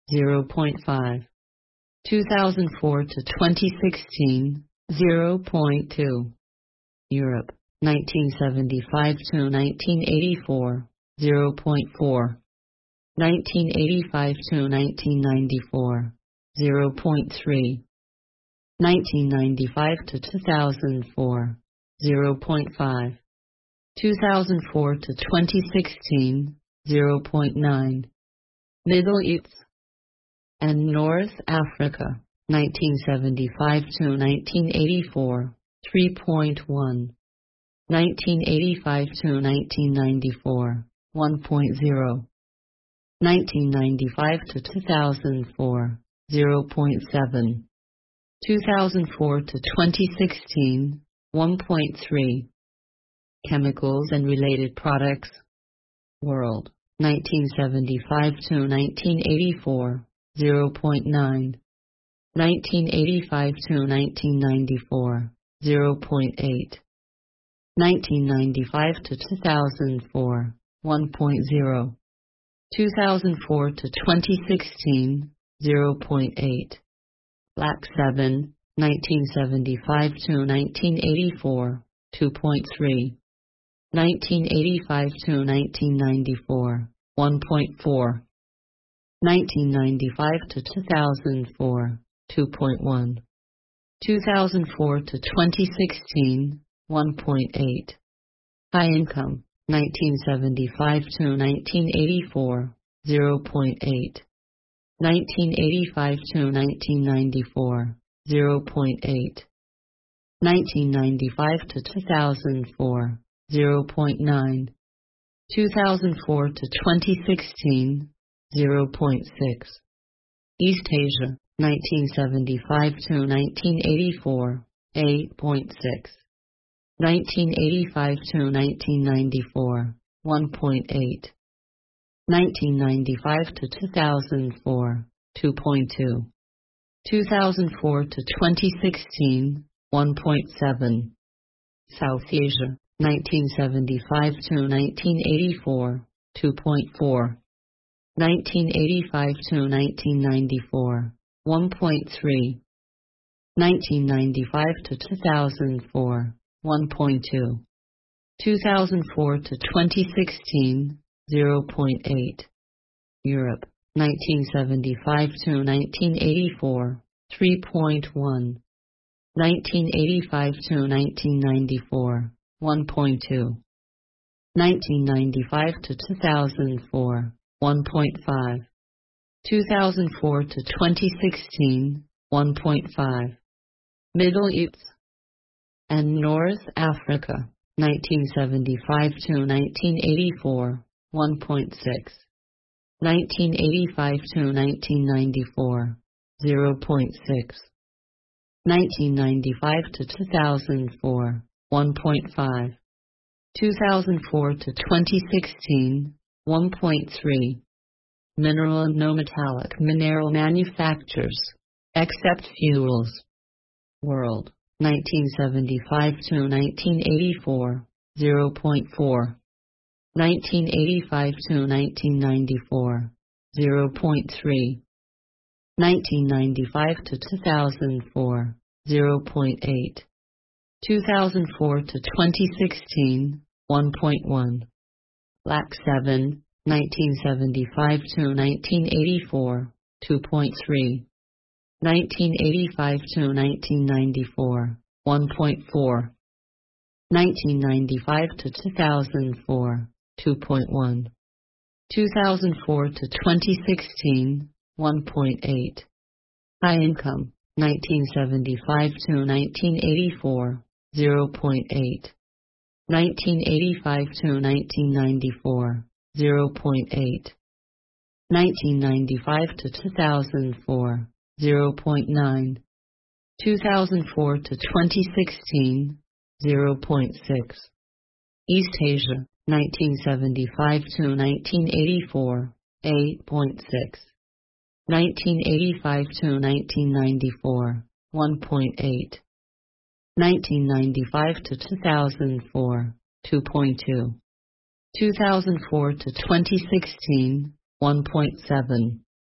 zero point five. two thousand four to twenty sixteen, zero point two. Europe, nineteen seventy-five to nineteen eighty-four, zero point four. nineteen eighty-five to nineteen ninety-four, zero point three. nineteen ninety-five to two thousand four, zero point five. two thousand four to twenty sixteen, zero point nine. Middle East and North Africa, nineteen seventy-five to nineteen eighty-four, three point one. nineteen eighty-five to nineteen ninety-four, one point zero. nineteen ninety-five to two thousand four, zero point seven. two thousand four to twenty sixteen, one point three. Chemicals and related products. World, nineteen seventy-five to nineteen eighty-four, zero point nine. nineteen eighty-five to nineteen ninety-four, zero point eight. nineteen ninety-five to two thousand four, one point zero. two thousand four to twenty sixteen, zero point eight. Black seven, nineteen seventy-five to nineteen eighty-four, two point three. nineteen eighty-five to nineteen ninety-four, one point four. nineteen ninety-five to two thousand four, two point one. two thousand four to twenty sixteen, one point eight. High income, nineteen seventy-five to nineteen eighty-four, zero point eight. nineteen eighty-five to nineteen ninety-four, zero point eight. nineteen ninety-five to two thousand four, zero point nine. two thousand four to twenty sixteen, zero point six. East Asia, nineteen seventy-five to nineteen eighty-four, eight point six. nineteen eighty-five to nineteen ninety-four, one point eight. nineteen ninety-five to two thousand four, two point two. two thousand four to twenty sixteen, one point seven. South Asia, nineteen seventy-five to nineteen eighty-four, two point four. nineteen eighty-five to nineteen ninety-four, one point three. nineteen ninety-five to two thousand four, one point two. two thousand four to twenty sixteen, zero point eight. Europe, nineteen seventy-five to nineteen eighty-four, three point one. nineteen eighty-five to nineteen ninety-four, one point two. nineteen ninety-five to two thousand four, one point five. two thousand four to twenty sixteen, one point five. Middle East and North Africa, nineteen seventy-five to nineteen eighty-four, one point six. nineteen eighty-five to nineteen ninety-four, zero point six. nineteen ninety-five to two thousand four, one point five. two thousand four to twenty sixteen, one point three. Mineral and no-metallic mineral manufacturers, except fuels. World, nineteen seventy-five to nineteen eighty-four, zero point four. nineteen eighty-five to nineteen ninety-four, zero point three. nineteen ninety-five to two thousand four, zero point eight. two thousand four to twenty sixteen, one point one. Black seven, nineteen seventy-five to nineteen eighty-four, two point three. nineteen eighty-five to nineteen ninety-four, one point four. nineteen ninety-five to two thousand four, two point one. two thousand four to twenty sixteen, one point eight. High income, nineteen seventy-five to nineteen eighty-four, zero point eight. nineteen eighty-five to nineteen ninety-four, zero point eight. nineteen ninety-five to two thousand four, zero point nine. two thousand four to twenty sixteen, zero point six. East Asia, nineteen seventy-five to nineteen eighty-four, eight point six. nineteen eighty-five to nineteen ninety-four, one point eight. nineteen ninety-five to two thousand four, two point two. two thousand four to twenty sixteen, one point seven.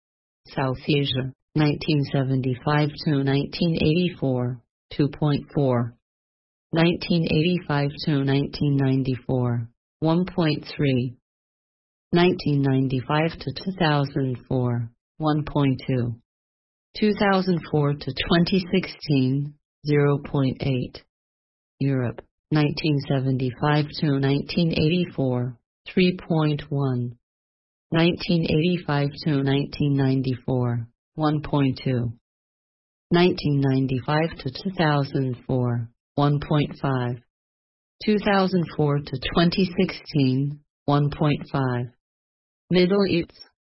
South Asia, nineteen seventy-five to nineteen eighty-four, two point four. nineteen eighty-five to nineteen ninety-four, one point three. nineteen ninety-five to two thousand four, one point two. two thousand four to twenty sixteen, zero point eight. Europe, nineteen seventy-five to nineteen eighty-four, three point one. nineteen eighty-five to nineteen ninety-four, one point two. nineteen ninety-five to two thousand four, one point five. two thousand four to twenty sixteen, one point five. Middle East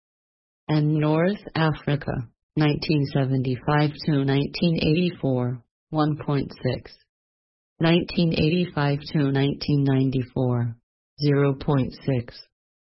and North Africa, nineteen seventy-five to nineteen eighty-four, one point six. nineteen eighty-five to nineteen ninety-four, zero point six.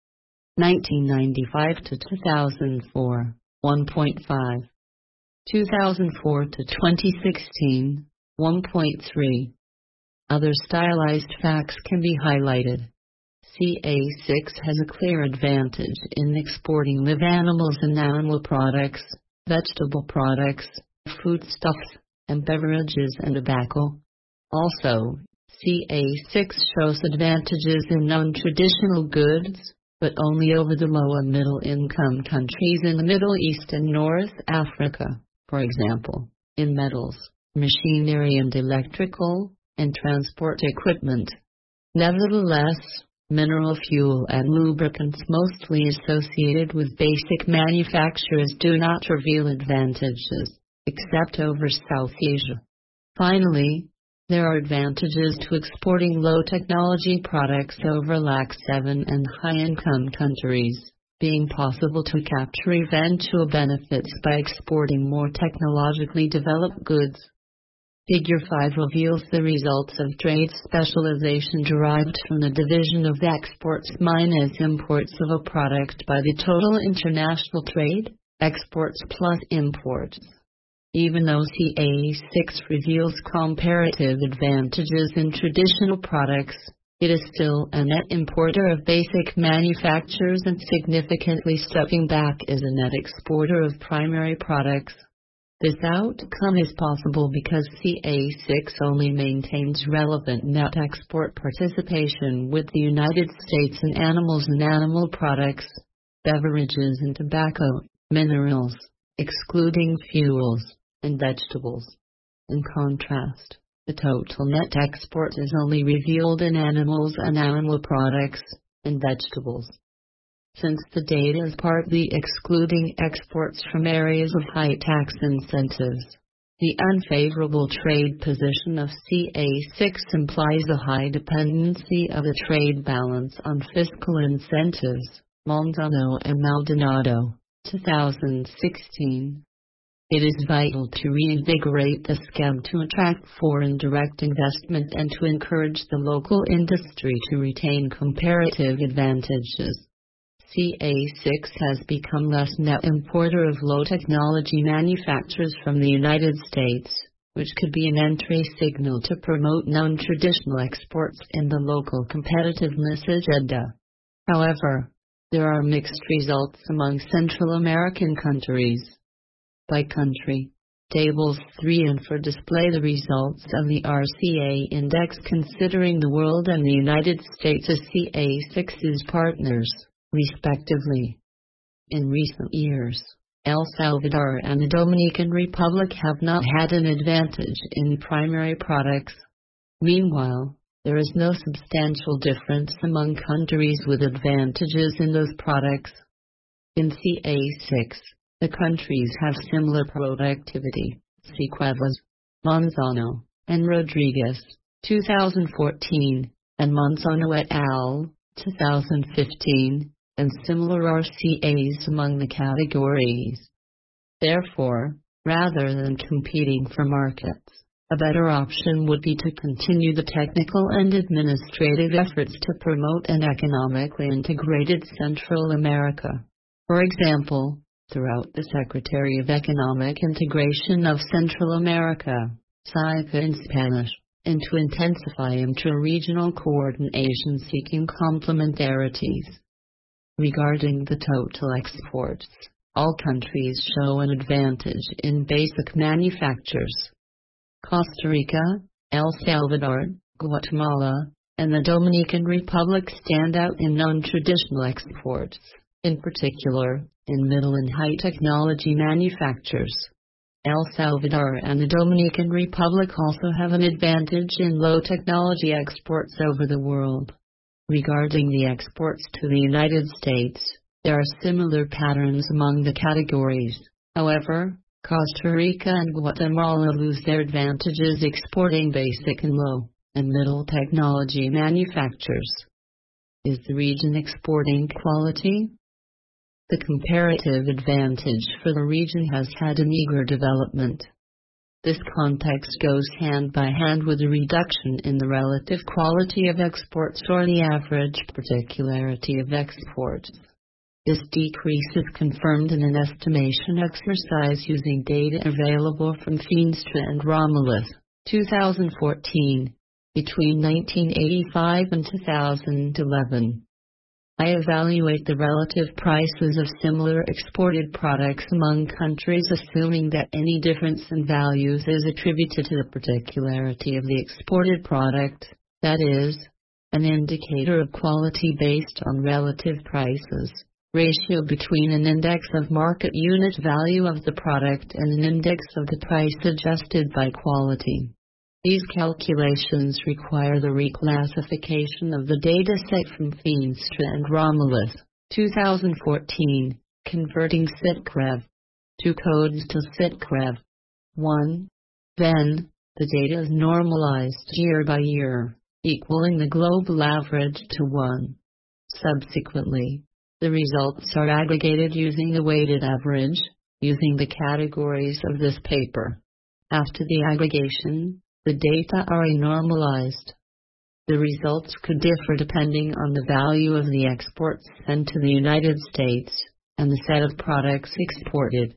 nineteen ninety-five to two thousand four, one point five. two thousand four to twenty sixteen, one point three. Other stylized facts can be highlighted. C A six has a clear advantage in exporting live animals and animal products, vegetable products, foodstuffs, and beverages and tobacco. Also, C A six shows advantages in non-traditional goods, but only over the low and middle income countries in the Middle East and North Africa, for example, in metals, machinery and electrical, and transport equipment. Nevertheless, mineral fuel and lubricants mostly associated with basic manufacturers do not reveal advantages, except over South Asia. Finally, there are advantages to exporting low-technology products over L A C seven and high-income countries, being possible to capture eventual benefits by exporting more technologically developed goods. Figure five reveals the results of trade specialization derived from the division of exports minus imports of a product by the total international trade, exports plus imports. Even though C A six reveals comparative advantages in traditional products, it is still a net importer of basic manufactures and significantly stepping back as a net exporter of primary products. This outcome is possible because C A six only maintains relevant net export participation with the United States in animals and animal products, beverages and tobacco, minerals, excluding fuels, and vegetables. In contrast, the total net export is only revealed in animals and animal products, and vegetables. Since the data is partly excluding exports from areas of high tax incentives, the unfavorable trade position of C A six implies a high dependency of the trade balance on fiscal incentives. Monzano and Maldonado, two thousand sixteen. It is vital to reinvigorate the scheme to attract foreign direct investment and to encourage the local industry to retain comparative advantages. C A six has become less net importer of low-technology manufacturers from the United States, which could be an entry signal to promote non-traditional exports in the local competitiveness agenda. However, there are mixed results among Central American countries. By country, Tables three and four display the results of the R C A Index considering the world and the United States as C A six's partners, respectively. In recent years, El Salvador and the Dominican Republic have not had an advantage in primary products. Meanwhile, there is no substantial difference among countries with advantages in those products. In C A six, the countries have similar productivity. See Cuevas, Monzano, and Rodriguez, two thousand fourteen, and Monzano et al., two thousand fifteen, and similar R C As among the categories. Therefore, rather than competing for markets, a better option would be to continue the technical and administrative efforts to promote an economically integrated Central America. For example, throughout the Secretary of Economic Integration of Central America, S I C A in Spanish, and to intensify intra-regional coordination seeking complementarities. Regarding the total exports, All countries show an advantage in basic manufactures. Costa Rica, El Salvador, Guatemala, and the Dominican Republic stand out in non-traditional exports, in particular, in middle and high technology manufactures. El Salvador and the Dominican Republic also have an advantage in low technology exports over the world. Regarding the exports to the United States, there are similar patterns among the categories. However, Costa Rica and Guatemala lose their advantages exporting basic and low and middle technology manufactures. Is the region exporting quality? The comparative advantage for the region has had a meager development. This context goes hand by hand with a reduction in the relative quality of exports or the average particularity of exports. This decrease is confirmed in an estimation exercise using data available from Feenstra and Romulus, two thousand fourteen, between nineteen eighty-five and two thousand eleven. I evaluate the relative prices of similar exported products among countries assuming that any difference in values is attributed to the particularity of the exported product, that is, an indicator of quality based on relative prices, ratio between an index of market unit value of the product and an index of the price adjusted by quality. These calculations require the reclassification of the dataset from Feenstra and Romulus, two thousand fourteen, converting SITCREV two codes to SITCREV one. Then, the data is normalized year by year, equaling the global average to one. Subsequently, the results are aggregated using the weighted average, using the categories of this paper. After the aggregation, the data are normalized. The results could differ depending on the value of the exports sent to the United States and the set of products exported.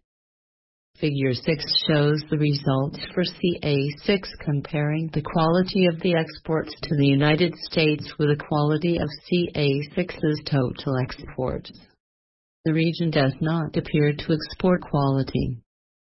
Figure six shows the results for C A six comparing the quality of the exports to the United States with the quality of C A six's total exports. The region does not appear to export quality.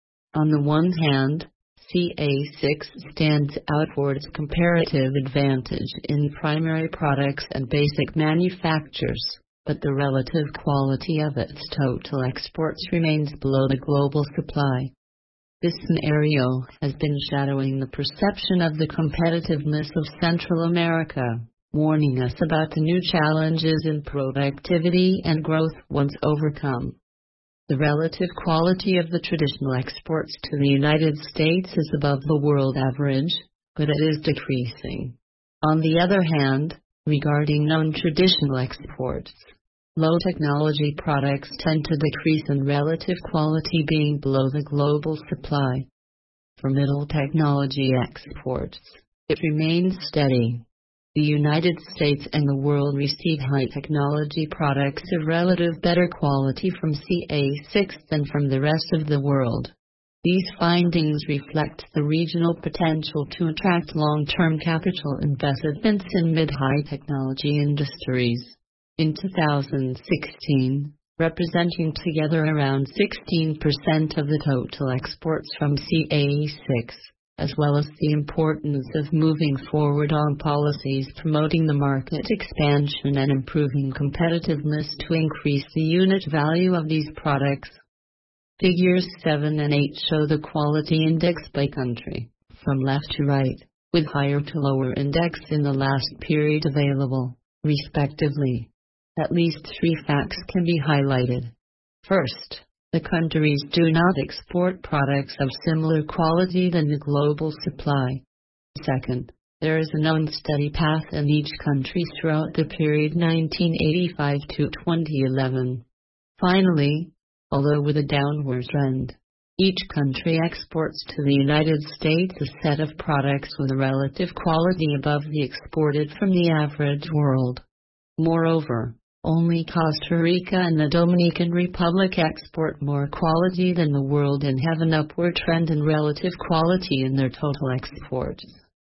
On the one hand, C A six stands out for its comparative advantage in primary products and basic manufactures, but the relative quality of its total exports remains below the global supply. This scenario has been shadowing the perception of the competitiveness of Central America, warning us about the new challenges in productivity and growth once overcome. The relative quality of the traditional exports to the United States is above the world average, but it is decreasing. On the other hand, regarding non-traditional exports, low-technology products tend to decrease in relative quality being below the global supply. For middle-technology exports, it remains steady. The United States and the world receive high-technology products of relative better quality from C A six than from the rest of the world. These findings reflect the regional potential to attract long-term capital investments in mid-high technology industries. In two thousand sixteen, representing together around sixteen percent of the total exports from C A six, as well as the importance of moving forward on policies promoting the market expansion and improving competitiveness to increase the unit value of these products. Figures seven and eight show the quality index by country, from left to right, with higher to lower index in the last period available, respectively. At least three facts can be highlighted. First, the countries do not export products of similar quality than the global supply. Second, there is an unsteady path in each country throughout the period nineteen eighty-five to twenty eleven. Finally, although with a downward trend, each country exports to the United States a set of products with a relative quality above the exported from the average world. Moreover, only Costa Rica and the Dominican Republic export more quality than the world and have an upward trend in relative quality in their total exports.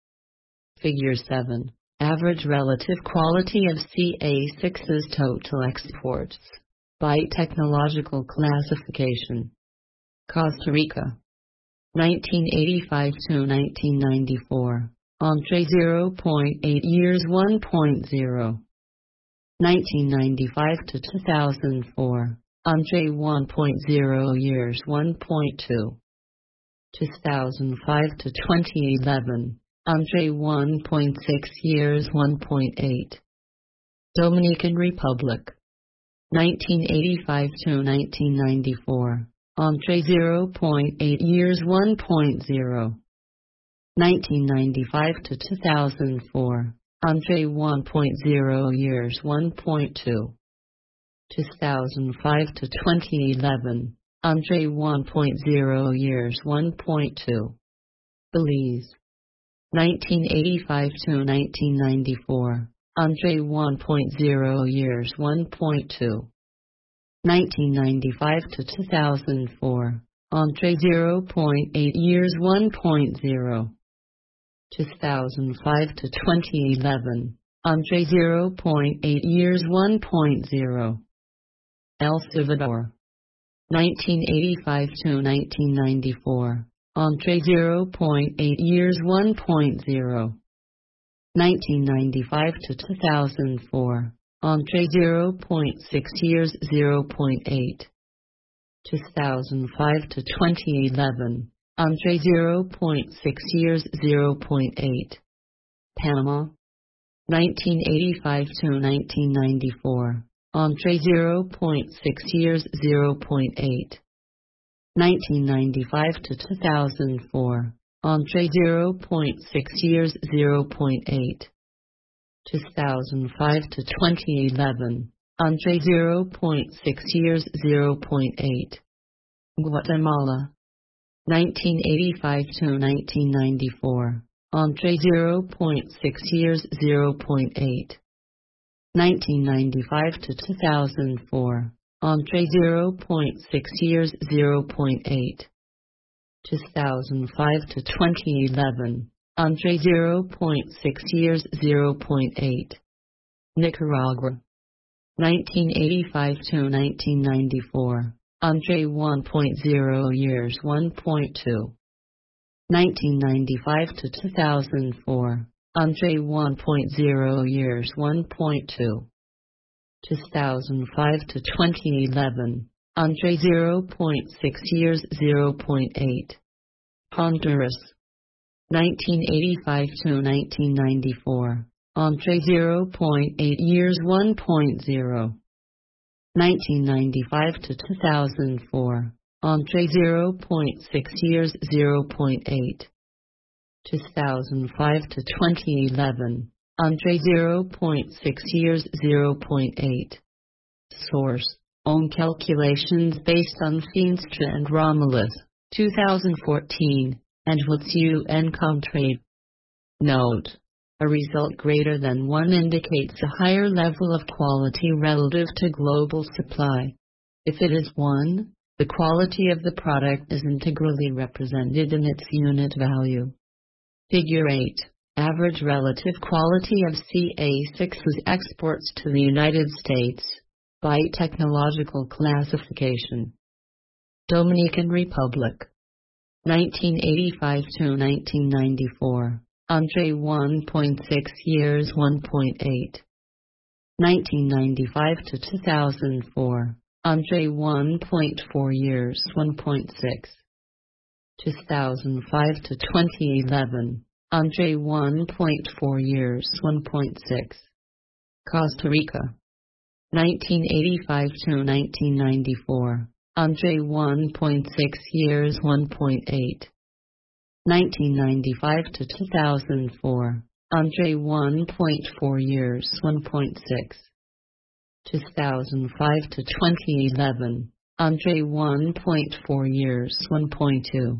Figure seven. Average relative quality of C A six's total exports. by technological classification. Costa Rica, nineteen eighty-five to nineteen ninety-four, Entree zero point eight years one point zero. nineteen ninety-five to two thousand four, Entree one point zero years one point two. two thousand five to twenty eleven, Entree one point six years one point eight. Dominican Republic, nineteen eighty-five to nineteen ninety-four, Entree zero point eight years one point zero. nineteen ninety-five to two thousand four, Entree one point zero years one point two. two thousand five to twenty eleven, Entree one point zero years one point two. Belize, nineteen eighty-five to nineteen ninety-four, Entree one point zero years one point two. nineteen ninety-five to two thousand four, Entree zero point eight years one point zero. two thousand five to twenty eleven, Entree zero point eight years one point zero. El Salvador, nineteen eighty-five to nineteen ninety-four, Entree zero point eight years one point zero. nineteen ninety-five to two thousand four, Entree zero point six years zero point eight. two thousand five to twenty eleven, Entree zero point six years zero point eight. Panama, nineteen eighty-five to nineteen ninety-four, Entree zero point six years zero point eight. nineteen ninety-five to two thousand four, Entree zero point six years zero point eight. two thousand five to twenty eleven, Entree zero point six years zero point eight. Guatemala, nineteen eighty-five to nineteen ninety-four, Entree zero point six years zero point eight. nineteen ninety-five to two thousand four, Entree zero point six years zero point eight. two thousand five to twenty eleven, Entree zero point six years zero point eight. Nicaragua, nineteen eighty-five to nineteen ninety-four, Entree one point zero years one point two. nineteen ninety-five to two thousand four, Entree one point zero years one point two. two thousand five to twenty eleven, Entree zero point six years zero point eight. Honduras, nineteen eighty-five to nineteen ninety-four, Entree zero point eight years one point zero. nineteen ninety-five to two thousand four, Entree zero point six years zero point eight. two thousand five to twenty eleven, Entree zero point six years zero point eight. Source: Own calculations based on Feenstra and Romulus, two thousand fourteen, and what's U N Comtrade. Note: a result greater than one indicates a higher level of quality relative to global supply. If it is one, the quality of the product is integrally represented in its unit value. Figure eight. Average relative quality of C A six's exports to the United States by technological classification. Dominican Republic, nineteen eighty-five to nineteen ninety-four, Entree one point six years one point eight. nineteen ninety-five to two thousand four, Entree one point four years one point six. two thousand five to twenty eleven, Entree one point four years one point six. Costa Rica, nineteen eighty-five to nineteen ninety-four, Entree one point six years one point eight. nineteen ninety-five to two thousand four, Entree one point four years one point six. two thousand five to twenty eleven, Entree one point four years one point two.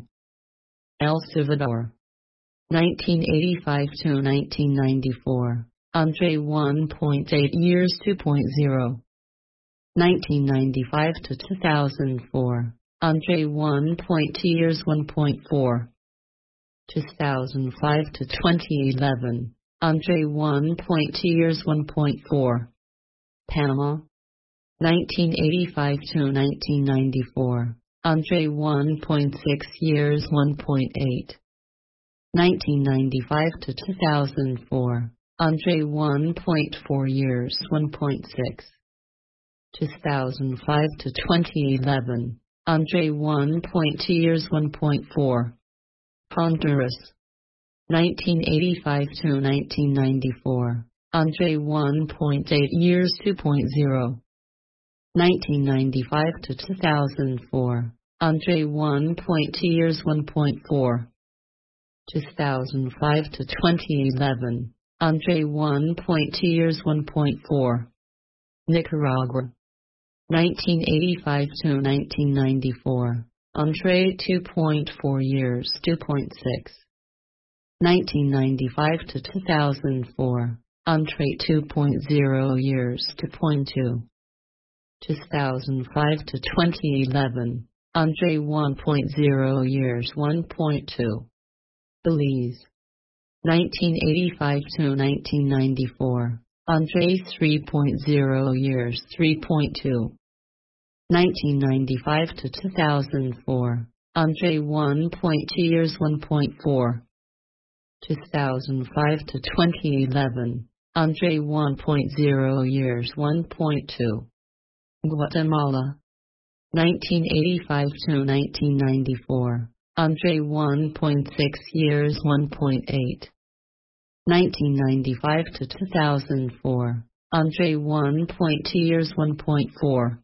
El Salvador, nineteen eighty-five to nineteen ninety-four, Entree one point eight years two point zero. nineteen ninety-five to two thousand four, Entree one point two years one point four. two thousand five to twenty eleven, Entree one point two years one point four. Panama, nineteen eighty-five to nineteen ninety-four, Andre one point six years one point eight. nineteen ninety-five to two thousand four, Andre one point four years one point six. two thousand five to twenty eleven, Andre one point two years one point four. Honduras. nineteen eighty-five to nineteen ninety-four, Andre one point eight years two point zero. nineteen ninety-five to two thousand four, Andre one point two years one point four. two thousand five to twenty eleven, Andre one point two years one point four. Nicaragua. nineteen eighty-five to nineteen ninety-four, Andre two point four years two point six. nineteen ninety-five to two thousand four, Andre two point zero years two point two. two thousand five to twenty eleven, Andre one point zero years one point two. Belize. nineteen eighty-five to nineteen ninety-four, Andre three point zero years three point two. nineteen ninety-five to two thousand four, Andre one point two years one point four. two thousand five to twenty eleven, Andre one point zero years one point two. Guatemala. nineteen eighty-five to nineteen ninety-four, Andre one point six years one point eight. nineteen ninety-five to two thousand four, Andre one point two years one point four.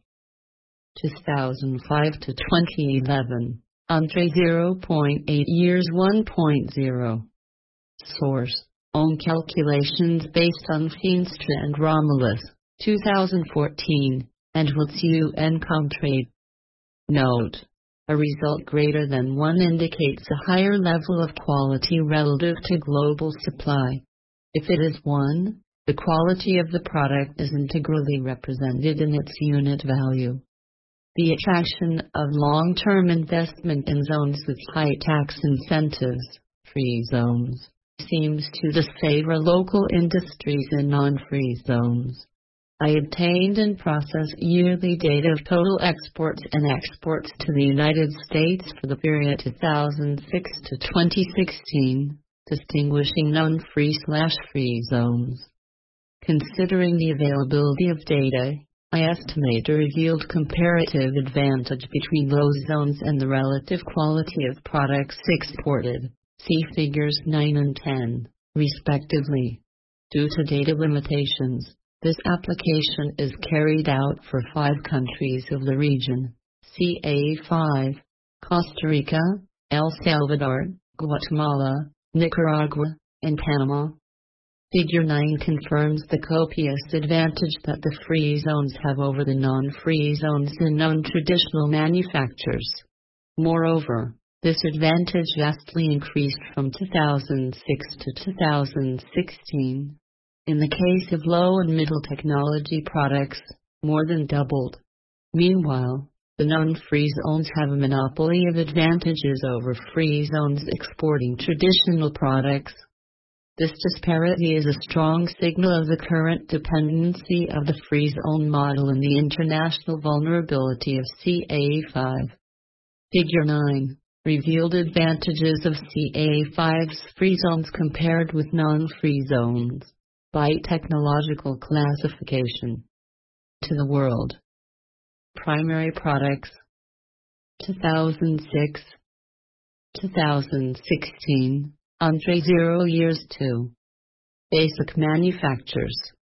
two thousand five to twenty eleven, Andre zero point eight years one point zero. Source: Own calculations based on Feenstra and Romulus, two thousand fourteen, and What's U N Comtrade. Note: a result greater than one indicates a higher level of quality relative to global supply. If it is one, the quality of the product is integrally represented in its unit value. The attraction of long-term investment in zones with high tax incentives, free zones, seems to disfavor local industries in non-free zones. I obtained and processed yearly data of total exports and exports to the United States for the period two thousand six to twenty sixteen, distinguishing non-free slash free zones. Considering the availability of data, I estimate a revealed comparative advantage between those zones and the relative quality of products exported. See figures nine and ten, respectively. Due to data limitations, this application is carried out for five countries of the region: C A five, Costa Rica, El Salvador, Guatemala, Nicaragua, and Panama. Figure nine confirms the copious advantage that the free zones have over the non-free zones in non-traditional manufactures. Moreover, this advantage vastly increased from two thousand six to two thousand sixteen. In the case of low and middle technology products, more than doubled. Meanwhile, the non-free zones have a monopoly of advantages over free zones exporting traditional products. This disparity is a strong signal of the current dependency of the free zone model and the international vulnerability of C A five. Figure nine. Revealed advantages of C A five's free zones compared with non-free zones, by technological classification. To the world. Primary products. two thousand six. two thousand sixteen, Andre zero years two. Basic manufactures.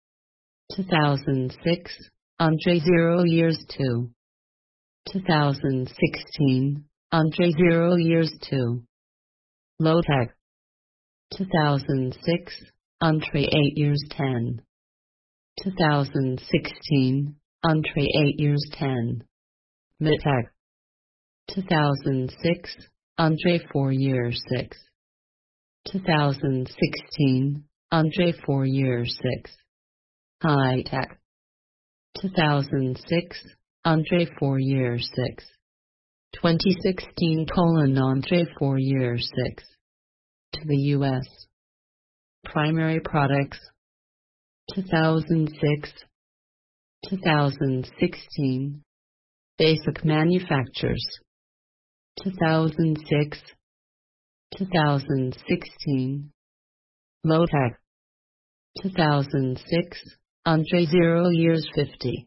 two thousand six, Andre zero years two. two thousand sixteen, Andre zero years two. Low-tech. two thousand six, Andre eight years ten. two thousand sixteen, Andre eight years ten. Mid-tech. two thousand six, Andre four years six. two thousand sixteen, Andre four years six. High-tech. two thousand six, Andre four years six. twenty sixteen colon Andre four years six. To the U S. Primary products. two thousand six. two thousand sixteen. Basic Manufactures, two thousand six. two thousand sixteen. Lotec, two thousand six. Andre zero years fifty.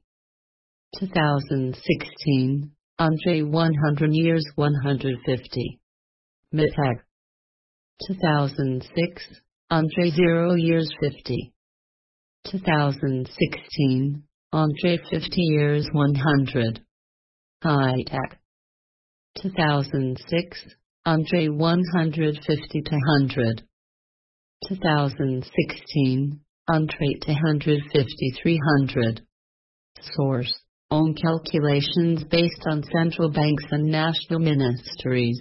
two thousand sixteen. Andre one hundred years one hundred fifty. Mitec, two thousand six. Andre zero years fifty. two thousand sixteen. Andre fifty years one hundred. Hi-Tech, two thousand six. Andre one hundred fifty to one hundred. two thousand sixteen. Andre one hundred fifty three hundred. Source: own calculations based on central banks and national ministries.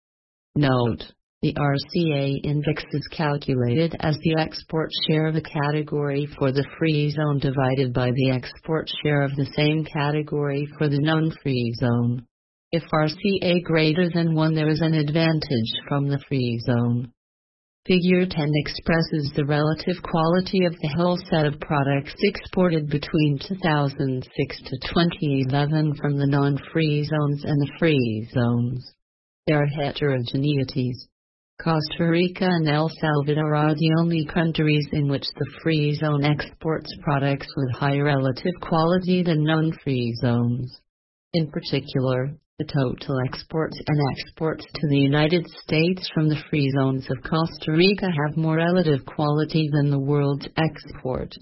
Note: the R C A index is calculated as the export share of a category for the free zone divided by the export share of the same category for the non-free zone. If R C A greater than one, there is an advantage from the free zone. Figure ten expresses the relative quality of the whole set of products exported between two thousand six to twenty eleven from the non-free zones and the free zones. There are heterogeneities. Costa Rica and El Salvador are the only countries in which the free zone exports products with higher relative quality than non-free zones. In particular, the total exports and exports to the United States from the free zones of Costa Rica have more relative quality than the world's exports.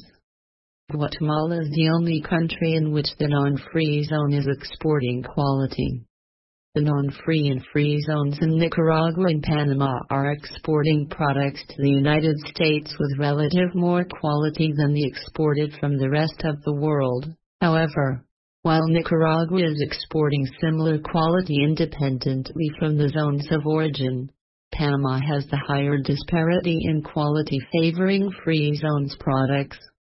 Guatemala is the only country in which the non-free zone is exporting quality. The non-free and free zones in Nicaragua and Panama are exporting products to the United States with relative more quality than the exported from the rest of the world. However, while Nicaragua is exporting similar quality independently from the zones of origin, Panama has the higher disparity in quality favoring free zones products.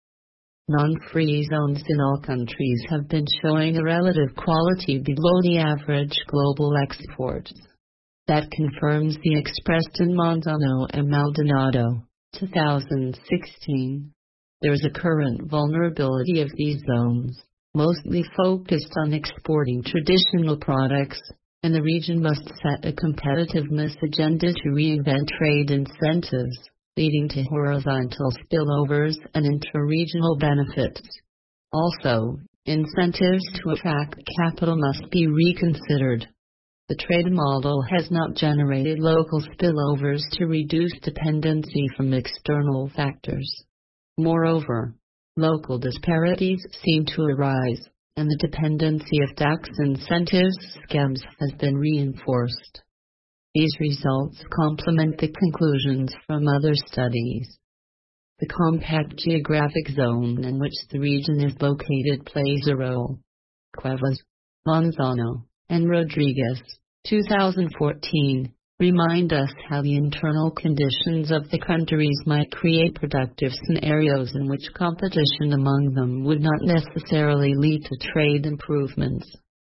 Non-free zones in all countries have been showing a relative quality below the average global exports. That confirms the expressed in Manzano and Maldonado, two thousand sixteen. There is a current vulnerability of these zones, mostly focused on exporting traditional products, and the region must set a competitiveness agenda to reinvent trade incentives, leading to horizontal spillovers and intra-regional benefits. Also, incentives to attract capital must be reconsidered. The trade model has not generated local spillovers to reduce dependency from external factors. Moreover, local disparities seem to arise, and the dependency of tax incentives schemes has been reinforced. These results complement the conclusions from other studies. The compact geographic zone in which the region is located plays a role. Cuevas, Manzano, and Rodriguez, two thousand fourteen, remind us how the internal conditions of the countries might create productive scenarios in which competition among them would not necessarily lead to trade improvements.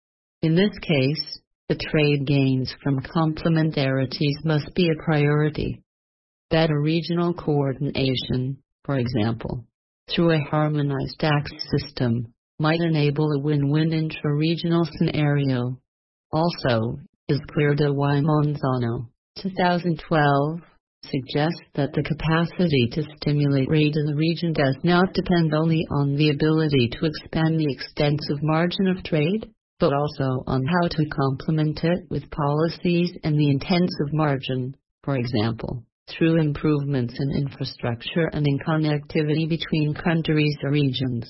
In this case, the trade gains from complementarities must be a priority. Better regional coordination, for example, through a harmonized tax system, might enable a win-win intra-regional scenario. Also, is clear that why Manzano, two thousand twelve, suggests that the capacity to stimulate trade in the region does not depend only on the ability to expand the extensive margin of trade, but also on how to complement it with policies and the intensive margin, for example, through improvements in infrastructure and in connectivity between countries or regions.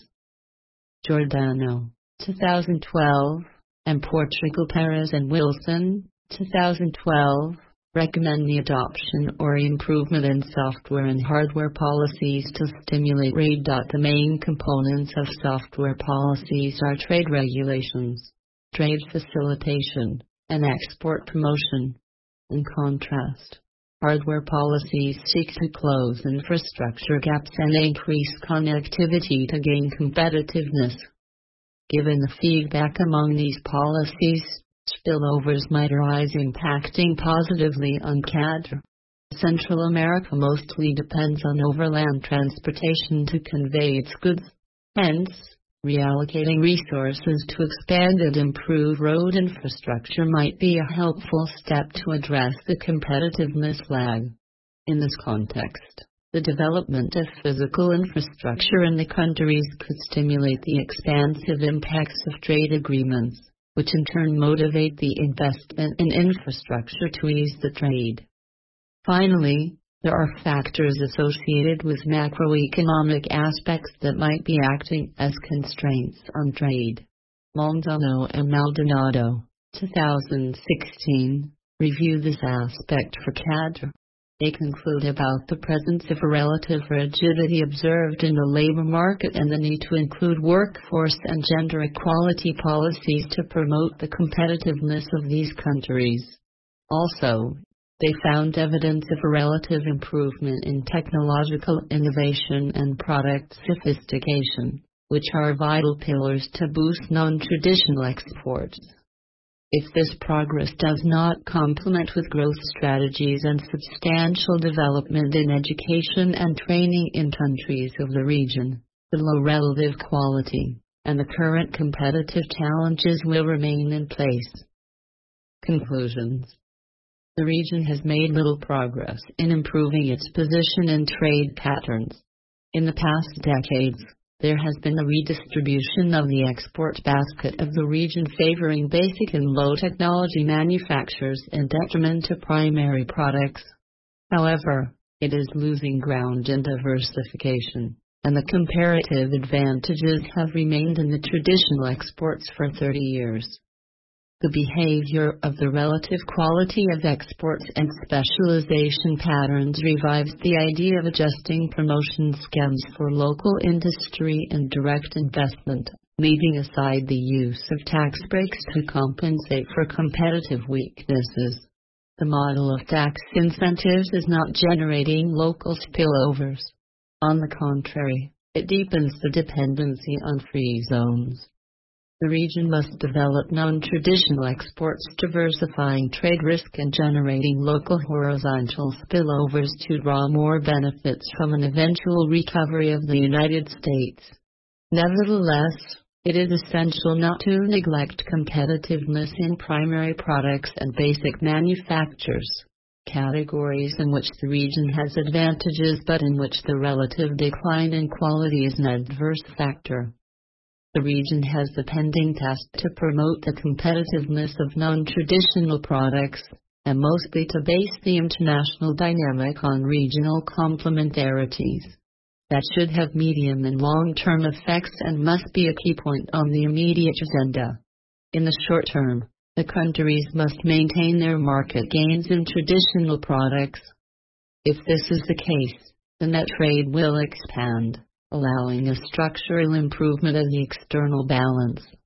Giordano, two thousand twelve, and Portugal Perez and Wilson, two thousand twelve, recommend the adoption or improvement in software and hardware policies to stimulate trade. The main components of software policies are trade regulations, trade facilitation, and export promotion. In contrast, hardware policies seek to close infrastructure gaps and increase connectivity to gain competitiveness. Given the feedback among these policies, spillovers might arise impacting positively on C A D R. Central America mostly depends on overland transportation to convey its goods. Hence, Reallocating resources to expand and improve road infrastructure might be a helpful step to address the competitiveness lag. In this context, the development of physical infrastructure in the countries could stimulate the expansive impacts of trade agreements, which in turn motivate the investment in infrastructure to ease the trade. Finally, there are factors associated with macroeconomic aspects that might be acting as constraints on trade. Maldonado and Maldonado, two thousand sixteen, review this aspect for cadre. They conclude about the presence of a relative rigidity observed in the labor market and the need to include workforce and gender equality policies to promote the competitiveness of these countries. Also, they found evidence of a relative improvement in technological innovation and product sophistication, which are vital pillars to boost non-traditional exports. If this progress does not complement with growth strategies and substantial development in education and training in countries of the region, the low relative quality and the current competitive challenges will remain in place. Conclusions. The region has made little progress in improving its position in trade patterns. In the past decades, there has been a redistribution of the export basket of the region favoring basic and low-technology manufacturers in detriment to primary products. However, it is losing ground in diversification, and the comparative advantages have remained in the traditional exports for thirty years. The behavior of the relative quality of exports and specialization patterns revives the idea of adjusting promotion schemes for local industry and direct investment, leaving aside the use of tax breaks to compensate for competitive weaknesses. The model of tax incentives is not generating local spillovers. On the contrary, it deepens the dependency on free zones. The region must develop non-traditional exports, diversifying trade risk and generating local horizontal spillovers to draw more benefits from an eventual recovery of the United States. Nevertheless, it is essential not to neglect competitiveness in primary products and basic manufactures, categories in which the region has advantages but in which the relative decline in quality is an adverse factor. The region has the pending task to promote the competitiveness of non-traditional products, and mostly to base the international dynamic on regional complementarities. That should have medium and long-term effects and must be a key point on the immediate agenda. In the short term, the countries must maintain their market gains in traditional products. If this is the case, the net trade will expand, allowing a structural improvement of the external balance.